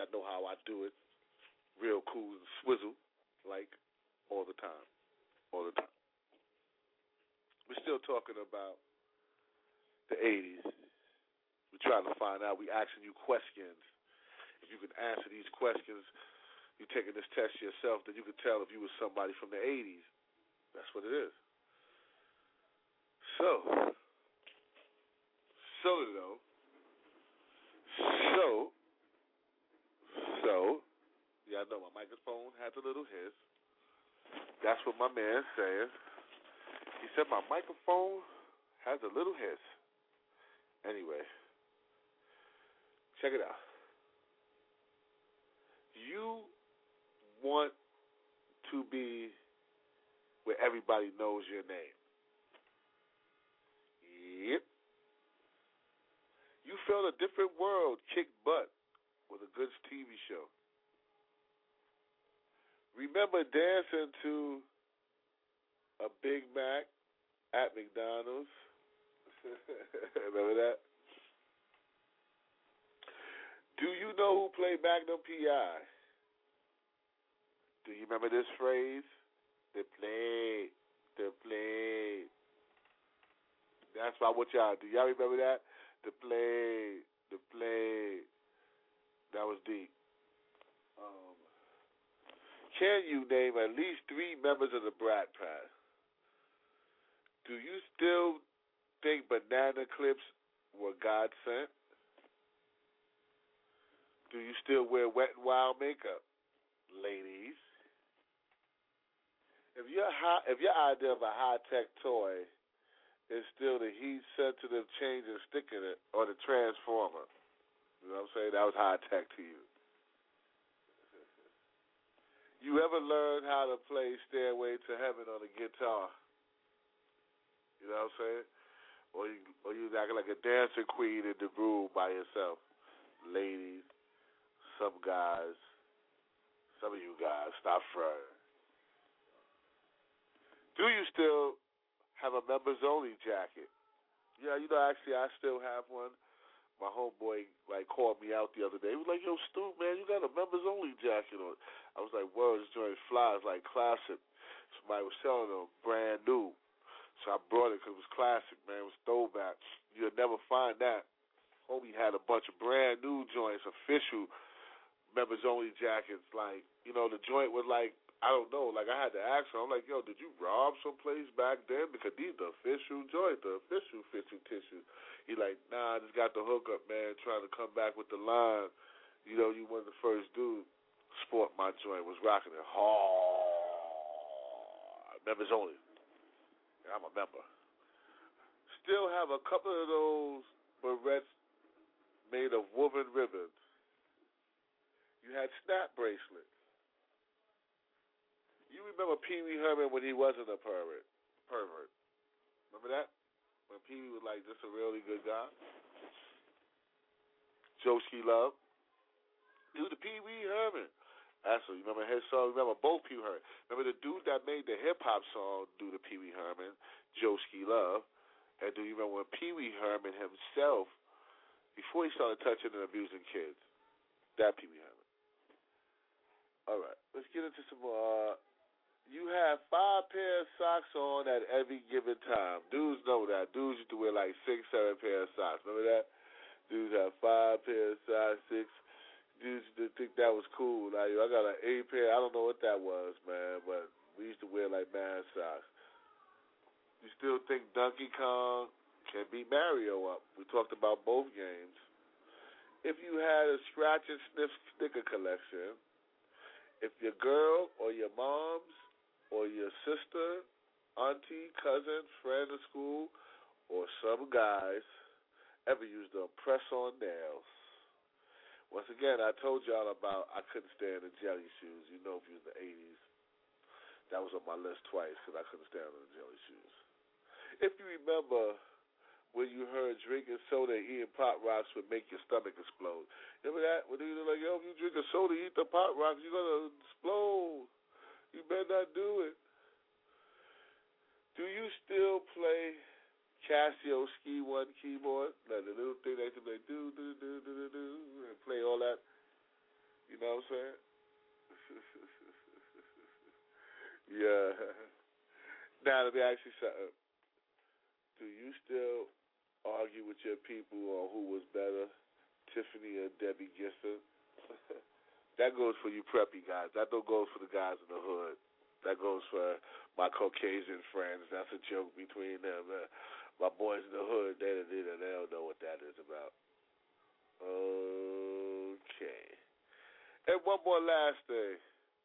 Y'all know how I do it. Real cool and swizzle, like all the time. All the time. We're still talking about the eighties. We're trying to find out. We're asking you questions. If you can answer these questions, you're taking this test yourself, then you can tell if you were somebody from the eighties. That's what it is. So, so though, so, so, yeah, I know my microphone has a little hiss. That's what my man says. He said my microphone has a little hiss. Anyway, check it out. You want to be where everybody knows your name. Yep. You felt a different world kick butt with a good T V show. Remember dancing to a Big Mac at McDonald's? Remember that? Do you know who played Magnum P I? Do you remember this phrase? The play, the play. That's what I want y'all to do. Y'all remember that? The play, the play. That was deep. Um, can you name at least three members of the Brat Pack? Do you still think banana clips were God sent? Do you still wear Wet n Wild makeup, ladies? If your high, if your idea of a high tech toy is still the heat sensitive change and stick in it, or the transformer, you know what I'm saying? That was high tech to you. You ever learn how to play Stairway to Heaven on a guitar? You know what I'm saying? Or you, or you acting like a dancing queen in the room by yourself, ladies. Some guys, some of you guys, stop fronting. Do you still have a members only jacket? Yeah, you know, actually, I still have one. My homeboy like called me out the other day. He was like, "Yo, Stu, man, you got a members only jacket on." I was like, "Word, this joint flies like classic." Somebody was selling them brand new, so I brought it because it was classic, man. It was throwback. You'll never find that. Homie had a bunch of brand new joints, official members only jackets. Like, you know, the joint was like, I don't know, like I had to ask him. I'm like, "Yo, did you rob someplace back then? Because these the official joints, the official official tissue." He like, "Nah, I just got the hookup, man, trying to come back with the line. You know, you one of the first dude sport my joint, was rocking it hard. Members only. And I'm a member. Still have a couple of those barrettes made of woven ribbons. You had snap bracelets. You remember Pee Wee Herman when he wasn't a pervert? Pervert. Remember that? When Pee Wee was like just a really good guy? Joeski Love. Dude, the Pee Wee Herman. That's what you remember his song. Remember both Pee Wee Herman. Remember the dude that made the hip hop song, do the Pee Wee Herman, Joeski Love. And do you remember when Pee Wee Herman himself, before he started touching and abusing kids, that Pee Wee Herman. All right, let's get into some more. Uh, you have five pair of socks on at every given time. Dudes know that. Dudes used to wear like six, seven pair of socks. Remember that? Dudes have five pair of socks, six. Dudes used to think that was cool. Like, I got an eight pair. I don't know what that was, man, but we used to wear like mad socks. You still think Donkey Kong can beat Mario up? We talked about both games. If you had a scratch and sniff sticker collection, if your girl or your mom's or your sister, auntie, cousin, friend of school, or some guys ever used to press on nails. Once again, I told y'all about I couldn't stand the jelly shoes. You know, if you was in the eighties, that was on my list twice because I couldn't stand the jelly shoes. If you remember when you heard drinking soda and eating Pop Rocks would make your stomach explode. Remember that? When they were like, yo, if you drink a soda, eat the Pop Rocks, you're going to explode. You better not do it. Do you still play Casio Ski One keyboard? Like the little thing they can like do, do, do, do, do, do, and play all that? You know what I'm saying? Yeah. Now, let me ask you something. Do you still argue with your people on who was better, Tiffany or Debbie Gibson? That goes for you preppy guys. That don't go for the guys in the hood. That goes for my Caucasian friends. That's a joke between them. Uh, my boys in the hood, they, they, they don't know what that is about. Okay. And one more last thing.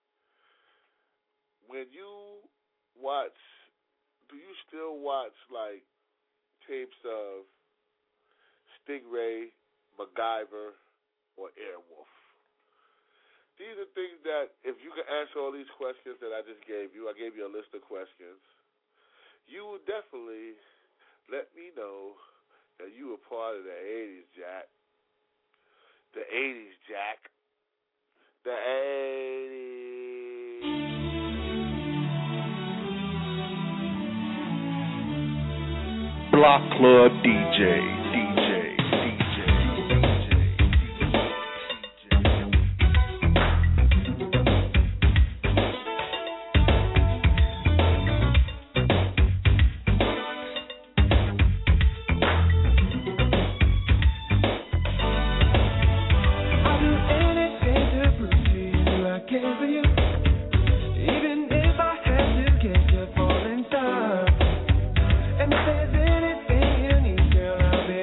When you watch, do you still watch, like, tapes of Stingray, MacGyver, or Airwolf? These are things that, if you can answer all these questions that I just gave you, I gave you a list of questions, you will definitely let me know that you were part of the eighties, Jack. The eighties, Jack. The eighties. Block Club D J, D J. Anything you need, girl, I'll be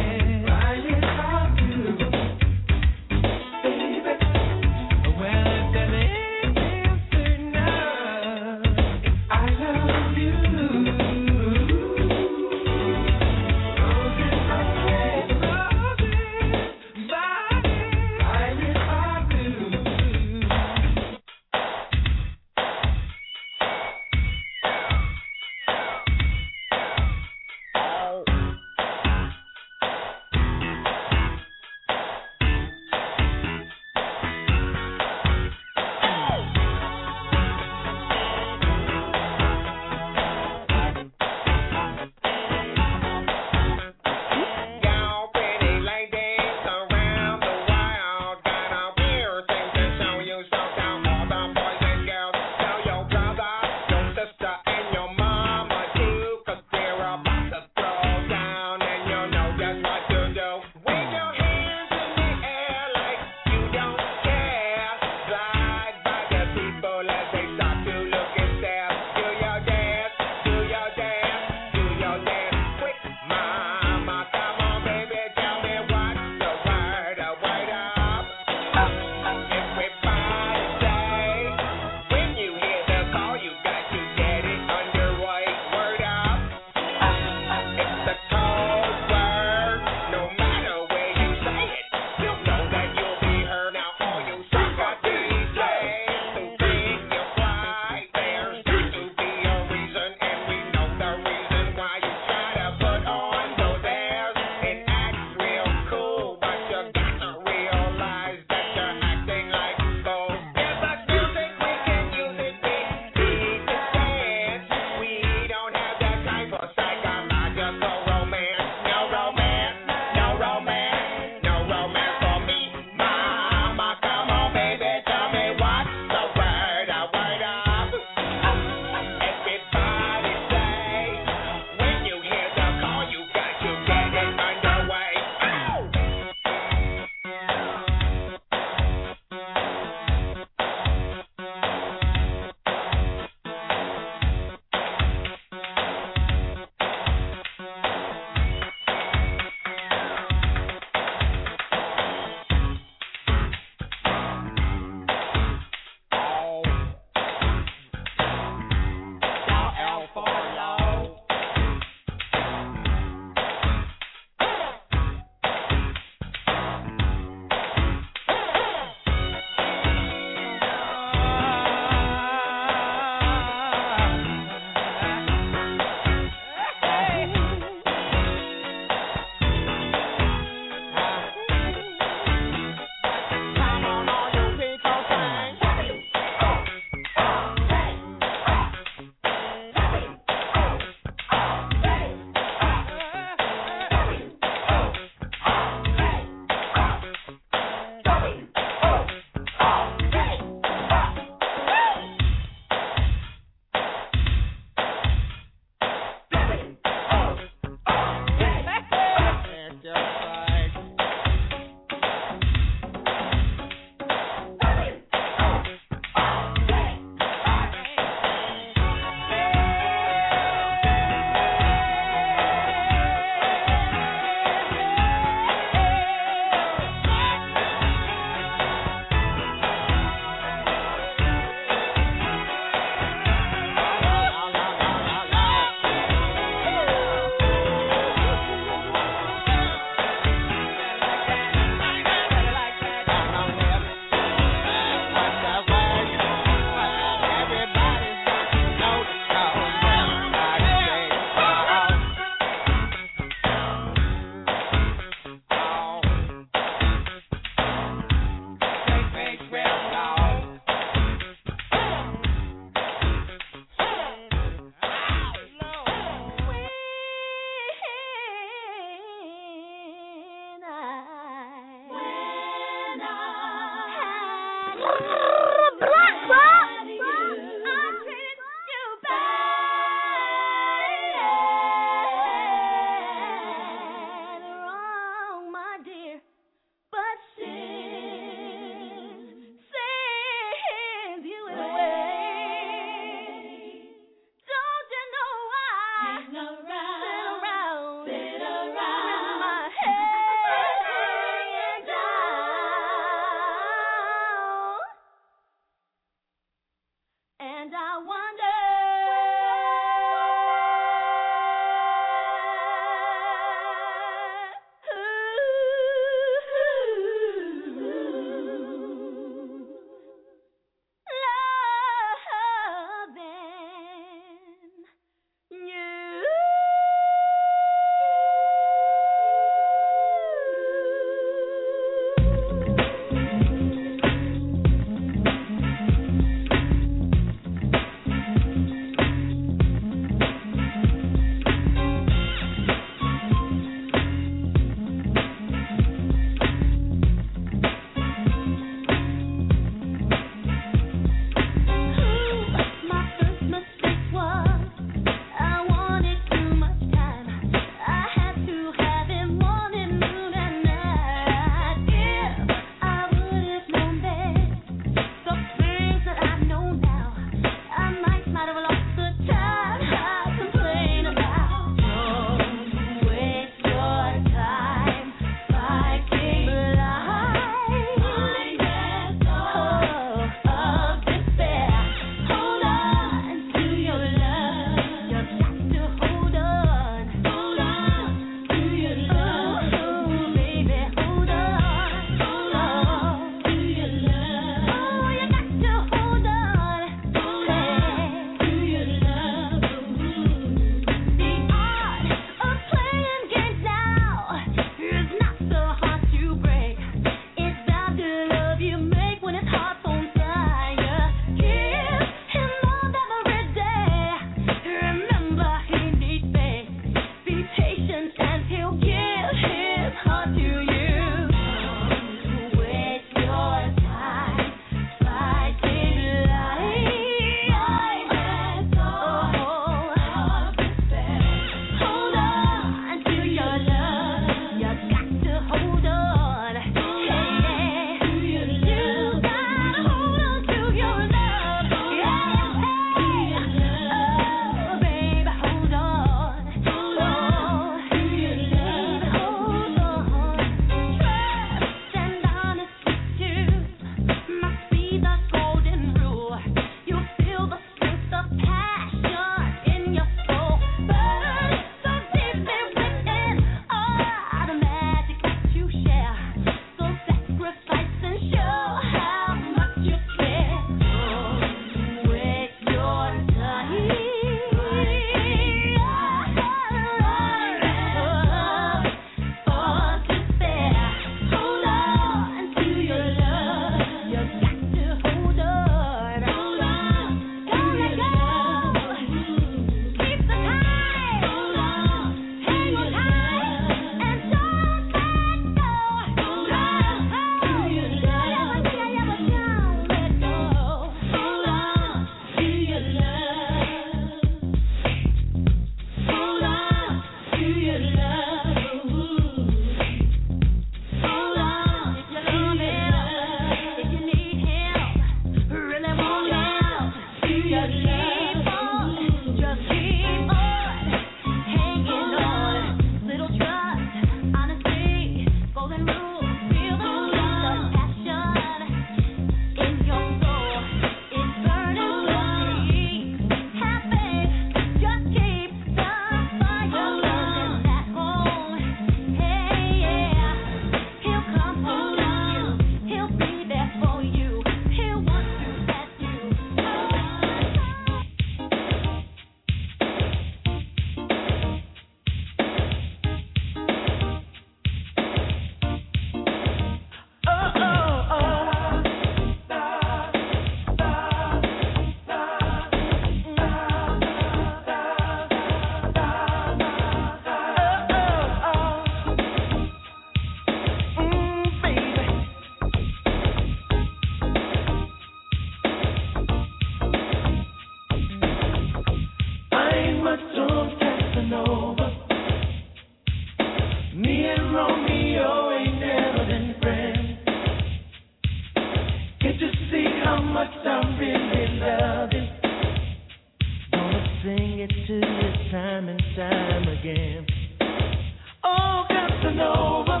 again. Oh, Casanova,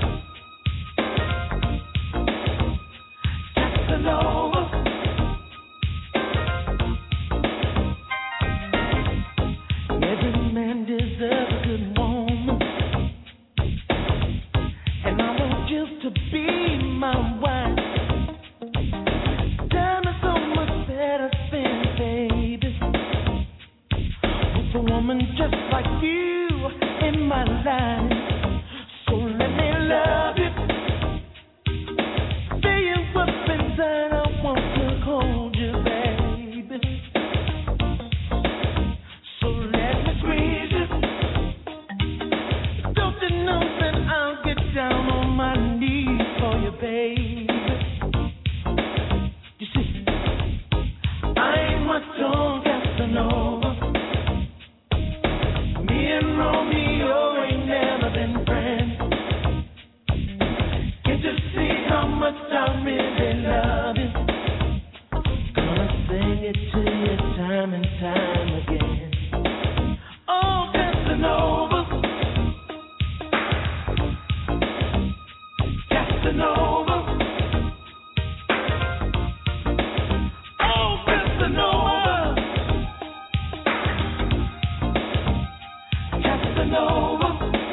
Casanova. Every man deserves a good woman, and I want you to be my wife. Time is so much better spent, baby, with a woman just like you in my life. So let me love you, fill you up inside. I want to hold you, baby. So let me squeeze you. Don't you know that I'll get down on my knees for you, baby? You see, I ain't much on Casanova. Me and Romeo ain't never been friends. Can't you see how much I really love you? Gonna sing it to you time and time again. Oh, Casanova, Casanova. Oh, Casanova, Casanova.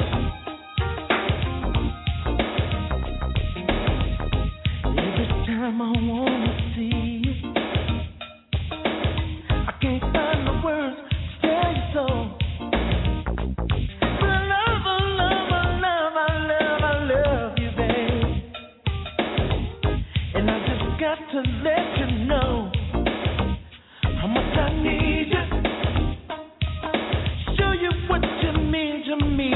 Every time I wanna see you, I can't find the words to tell you so. But I love, I love, I love, I love, I love you, babe. And I just got to let you know how much I need you. Show you what you mean to me,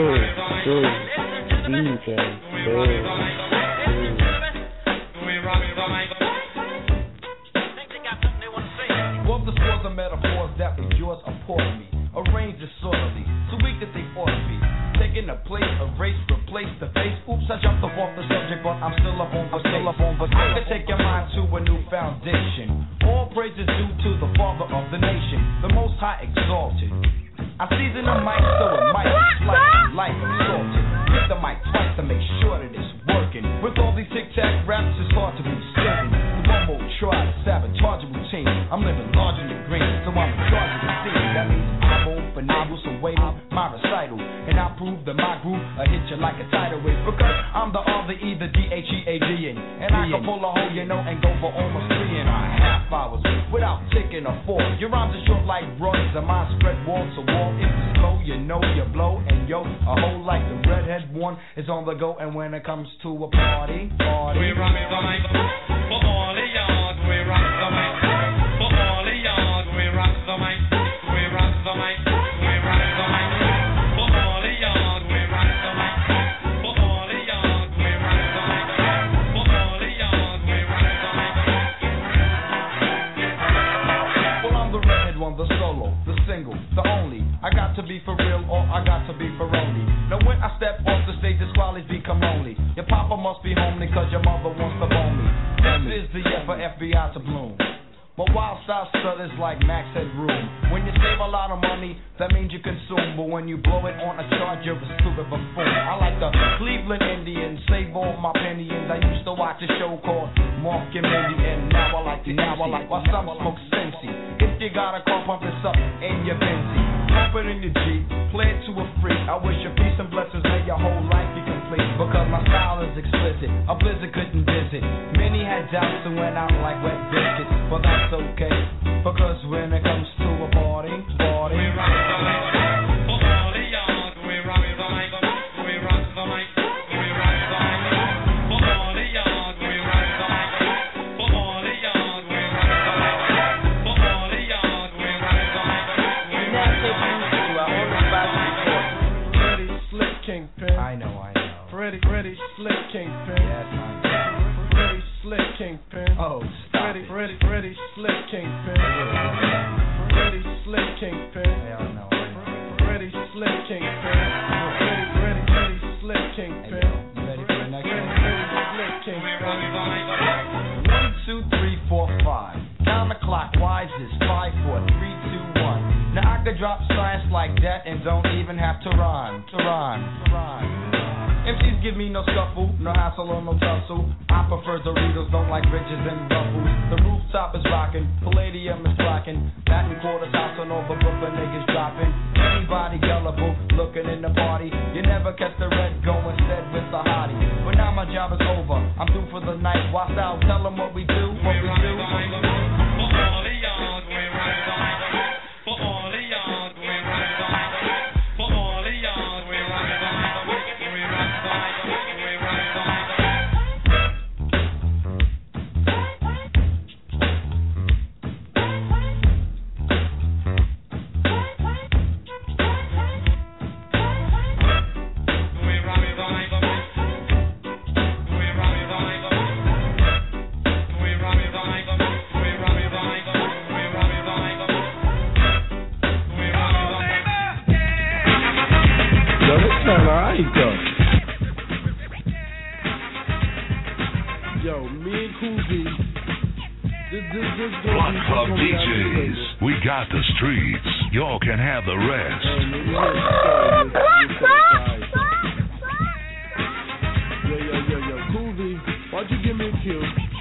Boo, D J, boo. Well, the scores of metaphors that were yours upon me, arranged disorderly, too weak that they ought to be. Taking a place, erase, replace the face. Oops, I jumped up off the subject, but I'm still up on the still up on the I can take your mind to a new foundation. All praise is due to the Father of the nation, the Most High exalted. I season the mic so it might be slightly life assaulted. Hit the mic twice to make sure that it's working. With all these tic-tac raps, it's hard to be certain. The one more try to sabotage a routine. I'm living large in the green, so I'm in charge of the scene. That means I won't finagle, so wait on my recital. And I prove that my groove will hit you like a tidal wave. Because I'm the R, the E, the D, H, E, A, D, N. And I can pull a hole, you know, and go for almost three and a half hours without taking a fall. Your rhymes are short like runs, and mine spread wall to wall. If it's slow, you know you blow. And yo, a hole like the redhead one is on the go. And when it comes to a party, party, we rock the mic for all the yards. We rock the mic for all the yards. We rock the mic. We rock the mic. We rock the mic for all the yards. We rock the mic for all the yards. We rock the mic for all the yards. We rock the mic. Well, I'm the redhead one, the solo, the single, the only. I got to be for real or I got to be for only. Now when I step off the stage, this qualities become lonely. Your papa must be homely cause your mother wants to bone me. This is the year for F B I to bloom. But wild style stutters like Max Headroom. When you save a lot of money, that means you consume. But when you blow it on a chart, you're a stupid buffoon. I like the Cleveland Indians, save all my pennies. I used to watch a show called Mark and Mindy, and now I like to now I like while some smoke Cincy. If you got a car, pump this up in your Benzie. Pump it in your Jeep, play it to a freak. I wish you peace and blessings, may your whole life be complete. Because my style is explicit, a blizzard couldn't visit. Many had doubts and went out like wet biscuits, but that's okay, because when it comes to a party, party, we rock the mic for all the yards. We rock the mic, we rock the mic, we rock the mic for all the yards. We rock the mic for all the yards. We rock the mic for all the yards. We rock the mic. We rock the mic. Freddie Slick Kingpin. I know, I know. Freddie, Freddie Slick Kingpin. Yes, I know. Freddie Slick Kingpin. Oh, stop Freddie, it. Freddie, Freddie Slick Kingpin. Freddie Slick Kingpin. I don't know. Freddie Slick Kingpin. Freddie, Freddie, Freddie Slick Kingpin. You ready for the next one? Freddie Slick Kingpin. One, two, three, four, five. Counterclockwise is five, four, three, two, one. Now I could drop science like that and don't even have to rhyme, to rhyme, to rhyme. M Cs give me no scuffle, no hassle or no tussle. I prefer Doritos, don't like riches and ruffles. The rooftop is rocking, Palladium is rocking. Latin quarters house on all the Brooklyn niggas dropping. Anybody gullible, looking in the party. You never catch the red going stead with the hottie. But now my job is over, I'm through for the night. Watch out, tell them what we do, what we do. For all the yards, we rock the mic. For all the yards, we rock the mic. For all the yards, we rock the mic. We rock the mic. We rock the mic. We rock the mic. We rock the mic. We rock the mic. We rock the mic. We rock the mic. We rock the mic. Yo, this kind of alright though. Yo, me and Kuzi. This, this, this Block Club D Js, we got the streets. Y'all can have the rest. Yo, yo, yo, yo, Kuzi, why don't you give me a cue?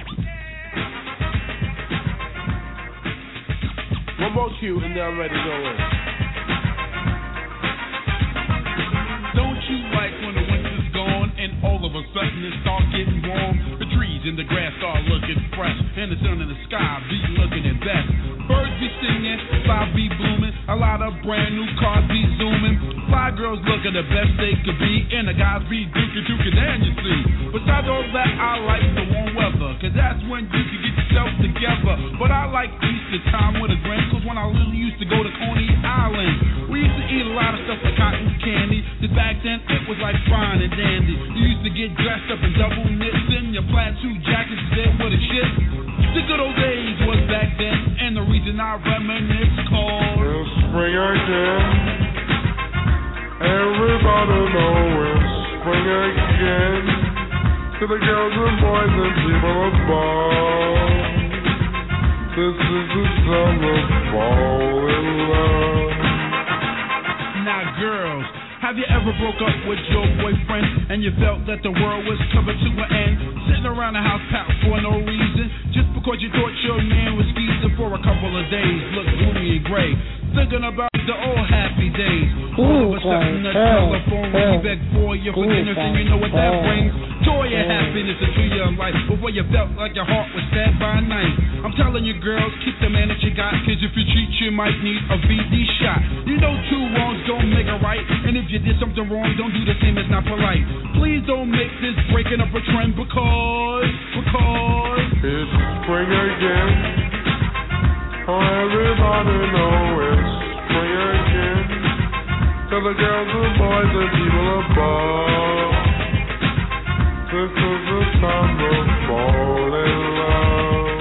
One more cue and then I'm ready to go in. Don't you like when the winter's gone and all of a sudden it start getting warm? The trees and the grass start looking fresh and the sun in the sky be looking at best. Birds be singing, fly be booming, a lot of brand new cars be zooming. Fly girls looking the best they could be, and the guys be dookie dookie dan, you see. Besides all that, I like the warm weather, cause that's when you can get yourself together. But I like Easter time with a grin, cause when I really used to go to Coney Island, we used to eat a lot of stuff like cotton candy, cause back then it was like fine and dandy. You used to get dressed up in double knits and your plaid suit jackets there with a shit. The good old days was back then, and the reason I reminisce cause it's spring again. Everybody know it's spring again. To the girls and boys and people above, this is the summer fall in love. Now girls, have you ever broke up with your boyfriend and you felt that the world was coming to an end? Sitting around the house packed for no reason, just because you thought your man was skeezing for a couple of days, look gloomy and gray, thinking about the old happy days. All of a sudden the telephone rings, beg for your forgiveness, and you know what that brings? Joy and happiness into your life. Before you felt like your heart was stabbed by a knife. I'm telling you girls, keep the man that you got, cause if you cheat you might need a V D shot. You know two wrongs don't make a right, and if you did something wrong, don't do the same, it's not polite. Please don't make this breaking up a trend, because, because it's spring again. Oh, everybody know it's spring again. To the girls and boys and people above, this is the time to fall in love.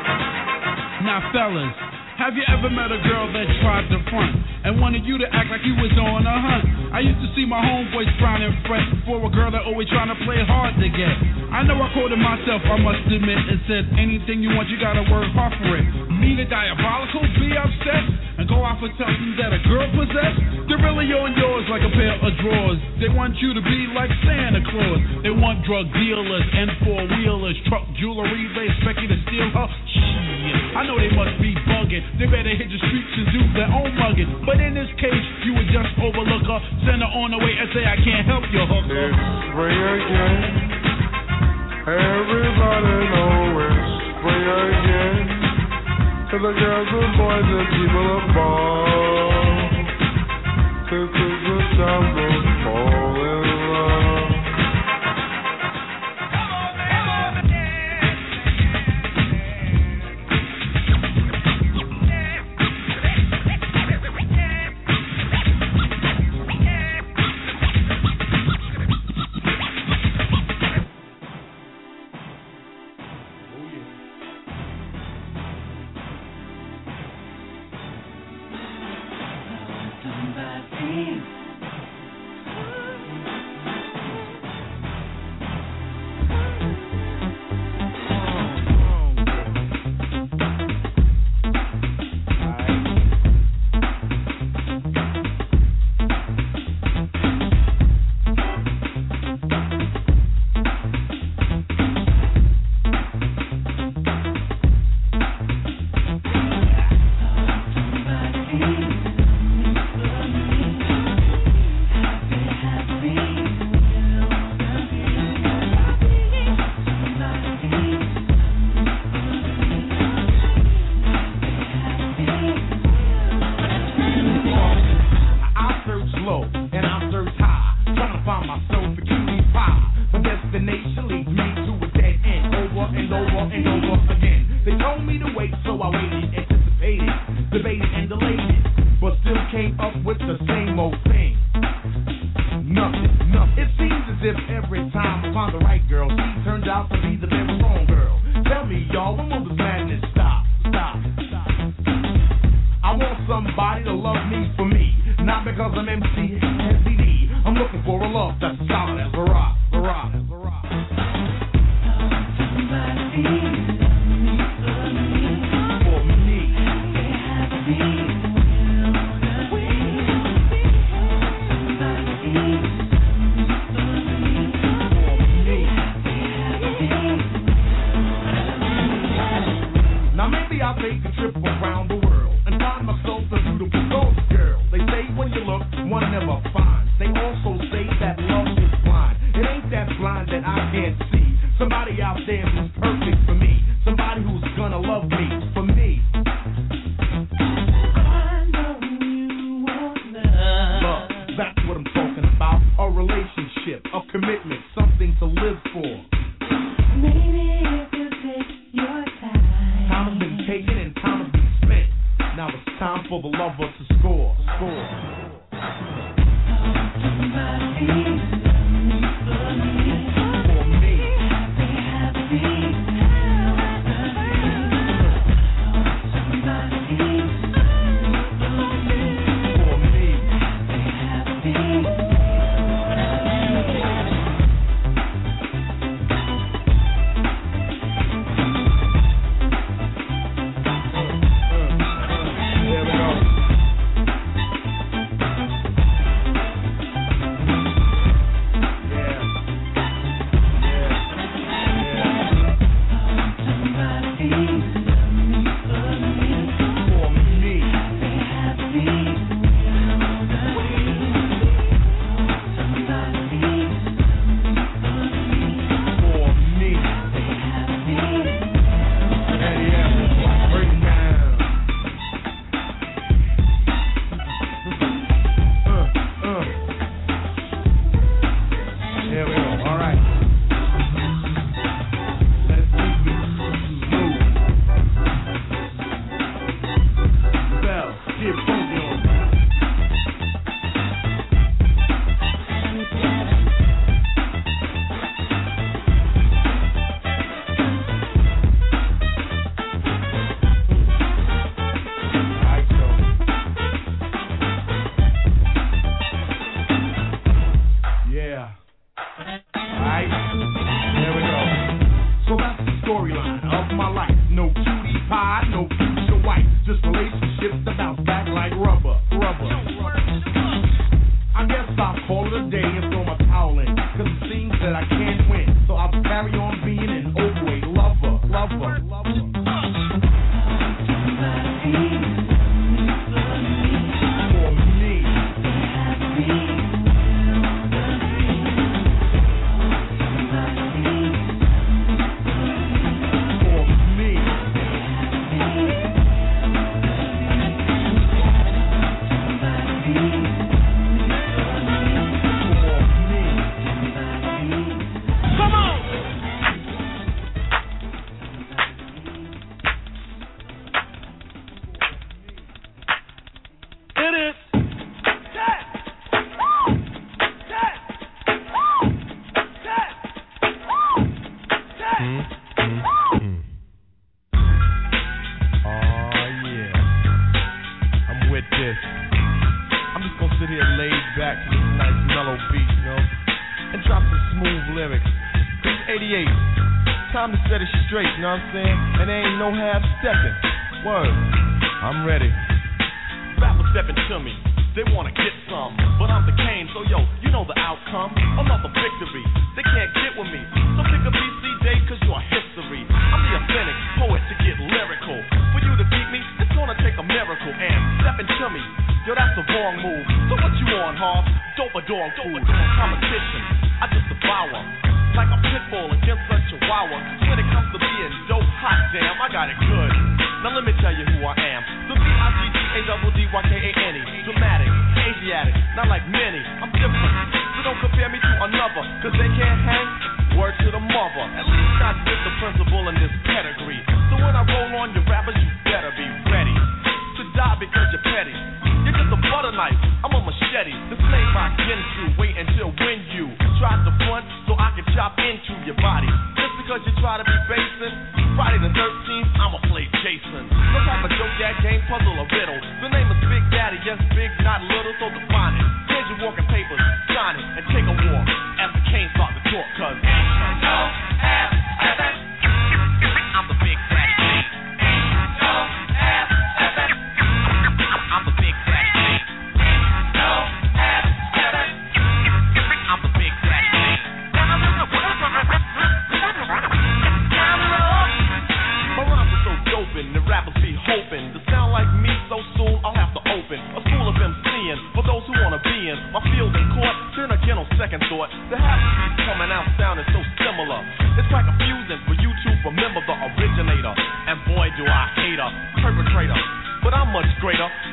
Now fellas, have you ever met a girl that tried to front and wanted you to act like you was on a hunt? I used to see my homeboys frown and fret for a girl that always trying to play hard to get. I know I quoted myself, I must admit, and said, anything you want, you gotta work hard for it. Me the diabolical, be upset, and go out for something that a girl possess? They're really on yours like a pair of drawers. They want you to be like Santa Claus. They want drug dealers and four-wheelers, truck jewelry, they expect you to steal her. Shit, I know they must be bugging. They better hit the streets and do their own mugging. But in this case, you would just overlook her, send her on the way and say, I can't help you, hooker. It's spring again. Everybody know it's spring again. To the girls and boys and people above, this is the time to fall in love. That's what I'm talking about. friendship, of commitment, something to live for. Maybe if you take your time. Time has been taken and time has been spent. Now it's time for the lover to score. Score. Somebody.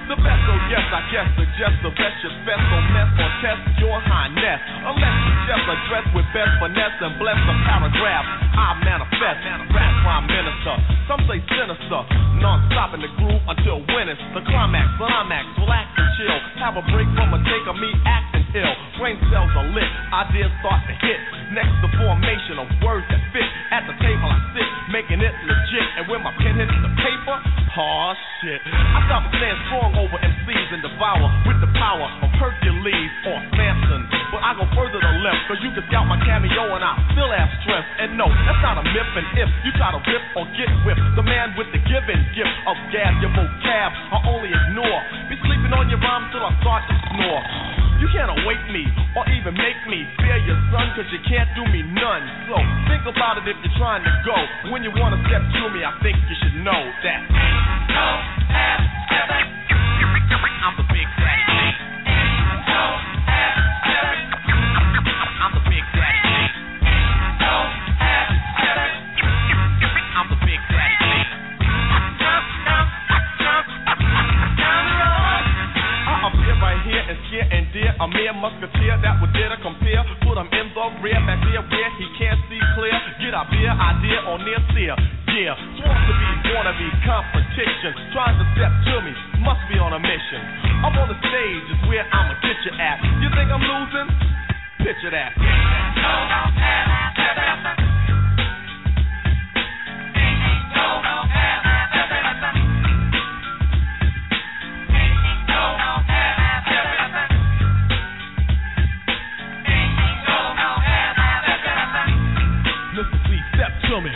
I guess suggest the best your best or mess or test your highness. Unless you just a with best finesse and bless the paragraph. I manifest, rap prime minister. Some say sinister, non-stop in the groove until when it's the climax. Climax, relax and chill. Have a break from a take of me acting ill. Brain cells are lit, ideas start to hit. Next, the formation of words that fit. At the table I sit, making it legit. And when my pen hits the paper, aw shit. I stop staying strong over M Cs and devour with the power of Hercules or Samson. But I go further to left, cause you can scout my cameo and I still have strength. And no, that's not a myth. And if you try to rip or get whipped, the man with the given gift of gab, your vocab, I only ignore. Be sleeping on your rhymes till I start to snore. You can't awake me or even make me fear your son, cause you can't do me none. So think about it if you're trying to go. When you wanna step to me, I think you should know that no F seven. I'm the big daddy. No F seven. I'm the big daddy. No F seven. I'm the big daddy. I appear right here and scare and dear, a mere musketeer that would dare to compare. Put him in the rear, back there where he can't see clear. Get a beer idea or near seer. Yeah, wants to be, wanna be competition. Trying to step to me, must be on a mission. Up on the stage is where I'ma get you at. You think I'm losing? Picture that. Mister C, step to me.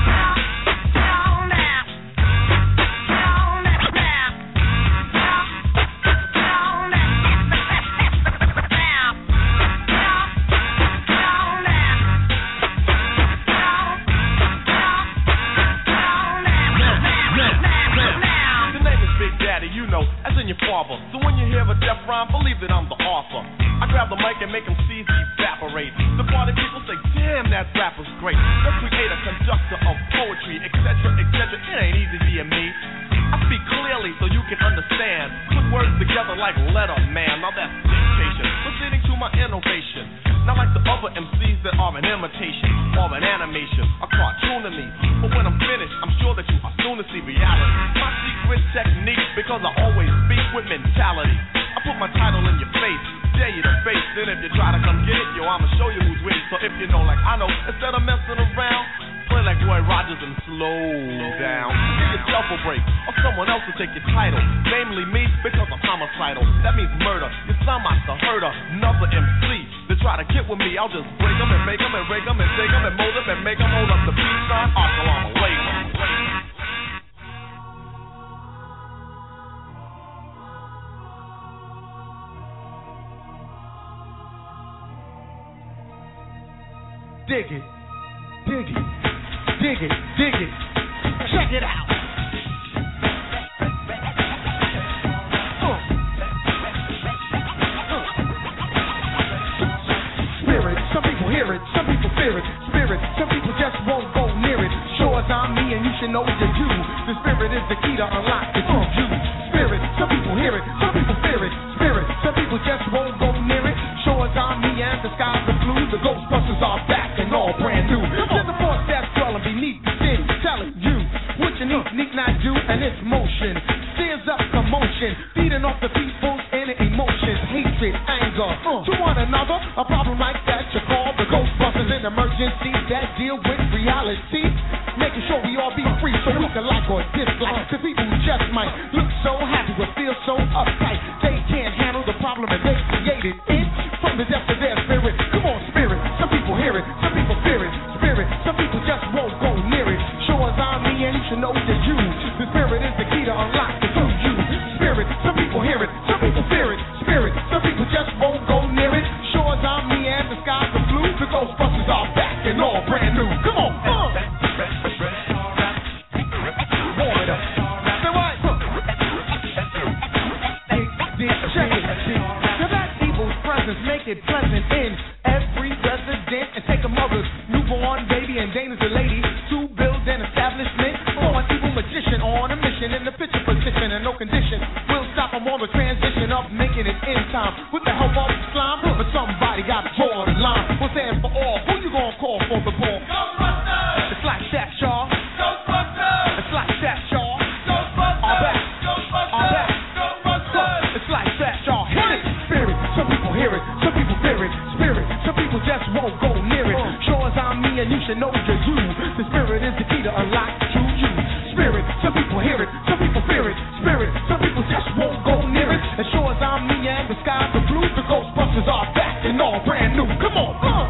So when you hear a death rhyme, believe that I'm the author. I grab the mic and make them C's evaporate. The party people say, damn, that rapper's great. The creator, conductor of poetry, et cetera, et cetera. It ain't easy being me. I speak clearly so you can understand. Put words together like letter man. Now that's dictation, proceeding to my innovation. Not like the other M Cs that are an imitation or an animation, a cartoon to me. But when I'm finished, I'm sure that you are soon to see reality. My secret technique, because I always speak with mentality. I put my title in your face, dare you to face it. If you try to come get it, yo, I'ma show you who's winning. So if you know like I know, instead of messing around, play like Roy Rogers and slow down. Give yourself a break, or someone else will take your title. Namely me, because I'm homicidal. That means murder. You sound like the herder, another M C. They try to get with me, I'll just break them and make them and break them and take them and mold them and make them hold up the peace sign. Assalamu alaikum. Dig it, dig it, dig it, dig it. Check it out. Uh. Uh. Spirit, some people hear it, some people fear it. Spirit, some people just won't go near it. Sure as I'm me and you should know it's you. The spirit is the key to unlock the true you. Spirit, some people hear it, some people fear it. Spirit, some people just won't go near it. Sure as I'm me and the skies are blue, the Ghostbusters are back and all brand new. There's a force that's crawling beneath the city, telling you what you need, need not do, and it's motion. Steers up commotion, feeding off the people's inner emotions, hatred, anger uh, to one another. A problem like that you call the Ghostbusters, an emergency that deal with reality, making sure we all be free so we can like or dislike. To people who just might look so happy but feel so uptight, they can't handle the problem and they created it from the depths of their spirit. Come on, spirit. Some people hear it, some people fear it. Spirit, some people just won't go near it. Sure as I'm me and you should know that you. The spirit is the key to unlock the true you. Spirit, some people hear it, some people fear it. Spirit, some people just won't go near it. Sure as I'm me and the skies are blue, the Ghostbusters are back and all brand new. Come on, uh. Warm it up. Say what? Check it. To that evil's presence, make it pleasant in every resident and take a mother's newborn baby and Dana's a lady to build an establishment for an evil magician on a mission in the picture position and no condition will stop him on the transition of making it in time with the help of slime. But somebody got to draw the line. What's in for all? Who you gonna call for the ball? Ghostbusters! It's like that, y'all. Ghostbusters! It's like that, y'all. Ghostbusters! All back. Ghostbusters! All back. Ghostbusters! It's like that, y'all. Hit it! Spirit. Some people hear it. Some people fear it. Spirit. Some people just won't go near it. Sure as I'm me and you should know you're you. The spirit is the key to unlock true you. Spirit. Some people hear it. Some people fear it. Spirit. Some people just won't go near it. As sure as I'm me and the skies are blue, the Ghostbusters are back and all brand new. Come on. Uh.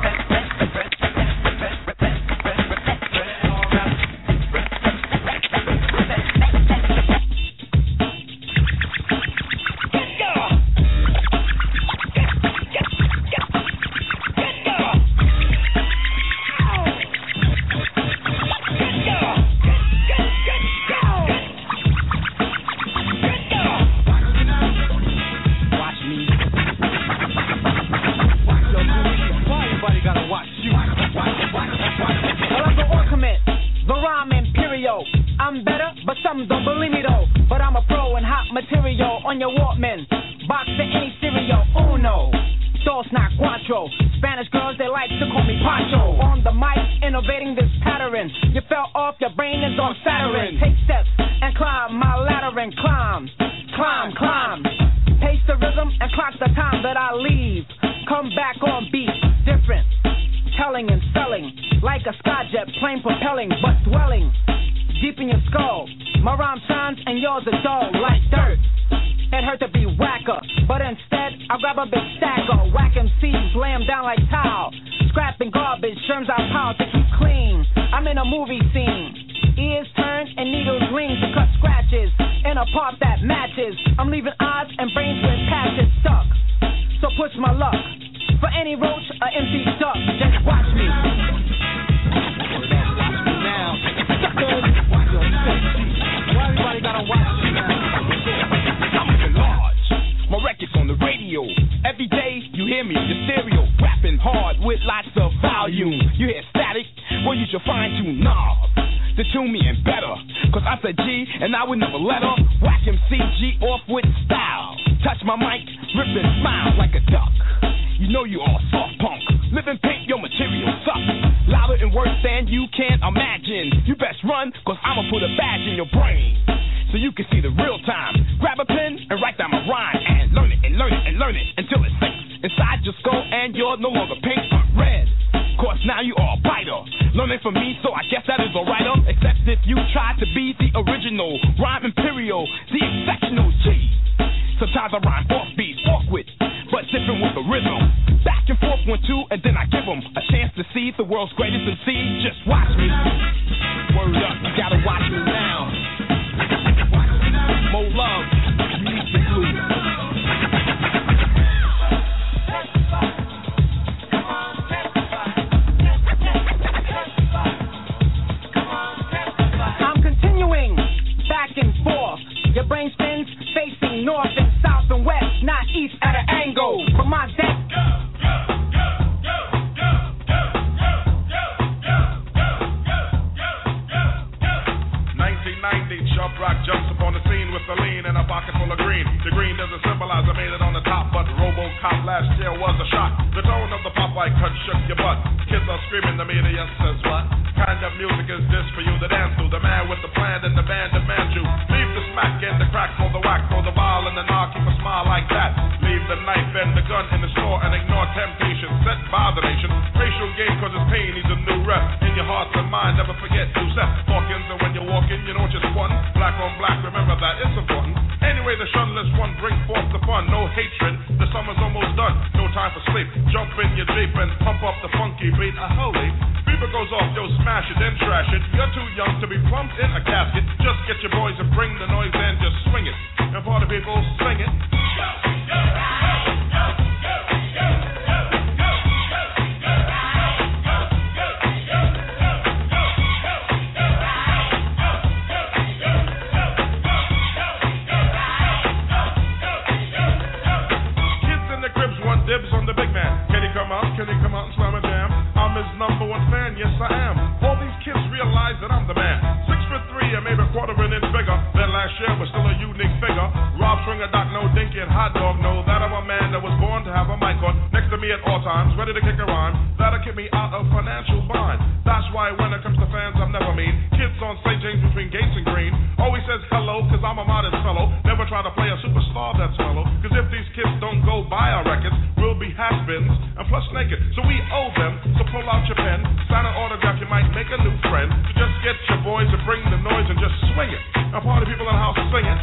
me at all times, ready to kick a rhyme. That to keep me out of financial bind. That's why when it comes to fans, I'm never mean. Kids on Saint James between Gates and Green always says hello, cause I'm a modest fellow. Never try to play a superstar that's mellow. Cause if these kids don't go buy our records, we'll be has-beens and plus naked. So we owe them, so pull out your pen, sign an autograph, you might make a new friend. So just get your boys to bring the noise and just swing it. Now party people in the house sing it.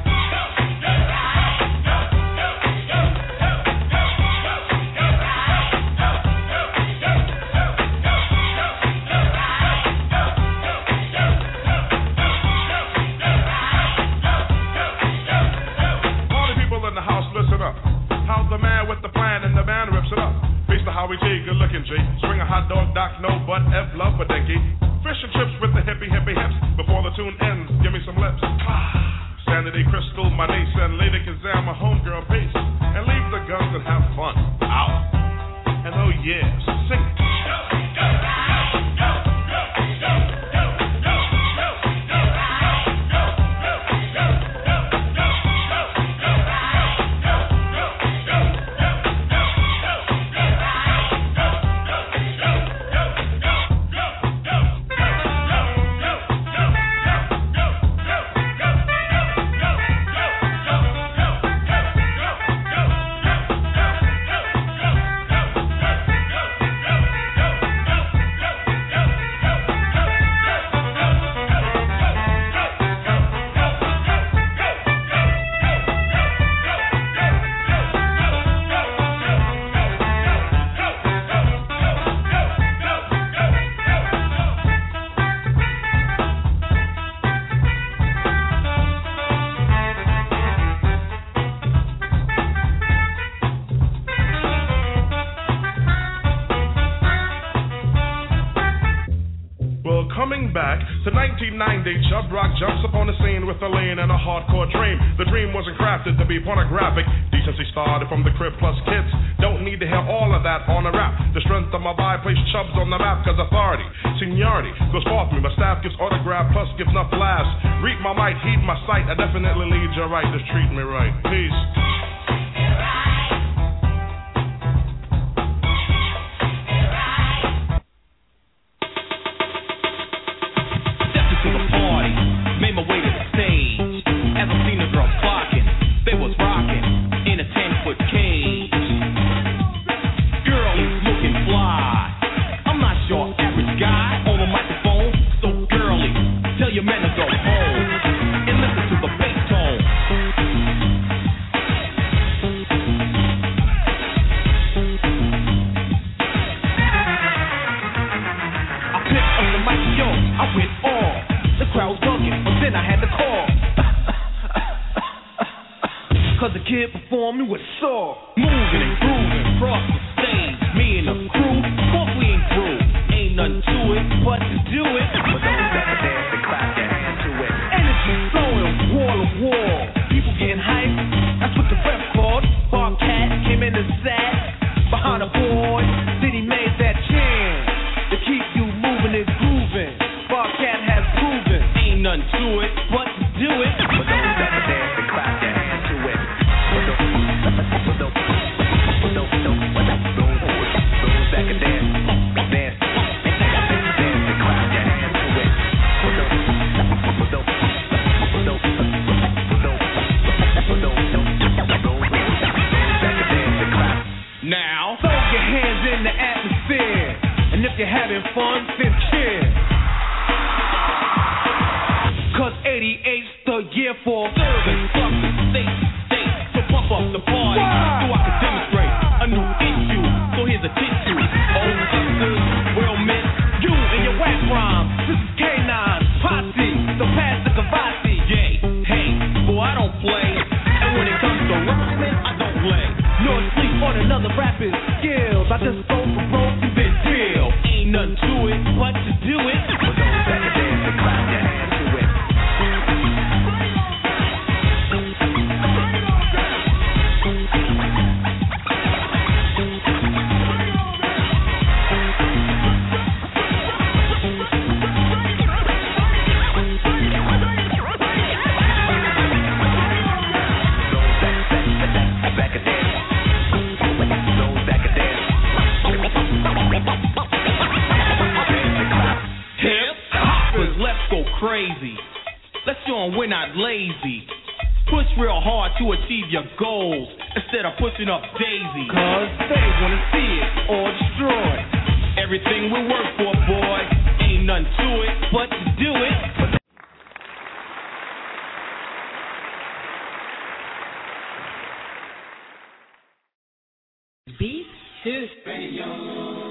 How we G, good looking G. Swing a hot dog, Doc, no butt, F, love, but dinky. Fish and chips with the hippie, hippie hips. Before the tune ends, give me some lips. Sanity Crystal, my niece, and Lady Kazam, my homegirl, peace. And leave the guns and have fun. Out. And oh yeah, sing it. Back to nineteen ninety, Chubb Rock jumps upon the scene with a lean and a hardcore dream. The dream wasn't crafted to be pornographic. Decency started from the crib plus kids. Don't need to hear all of that on a rap. The strength of my vibe placed Chubbs on the map, cause authority, seniority goes forth me. My staff gives autograph plus gives enough laughs. Read my mic, heed my sight. I definitely lead you right. Just treat me right. Peace. crazy. Let's show 'em we're not lazy. Push real hard to achieve your goals instead of pushing up daisies. Cause they wanna see it or destroy everything we work for, boy. Ain't nothing to it but to do it. Beat to radio.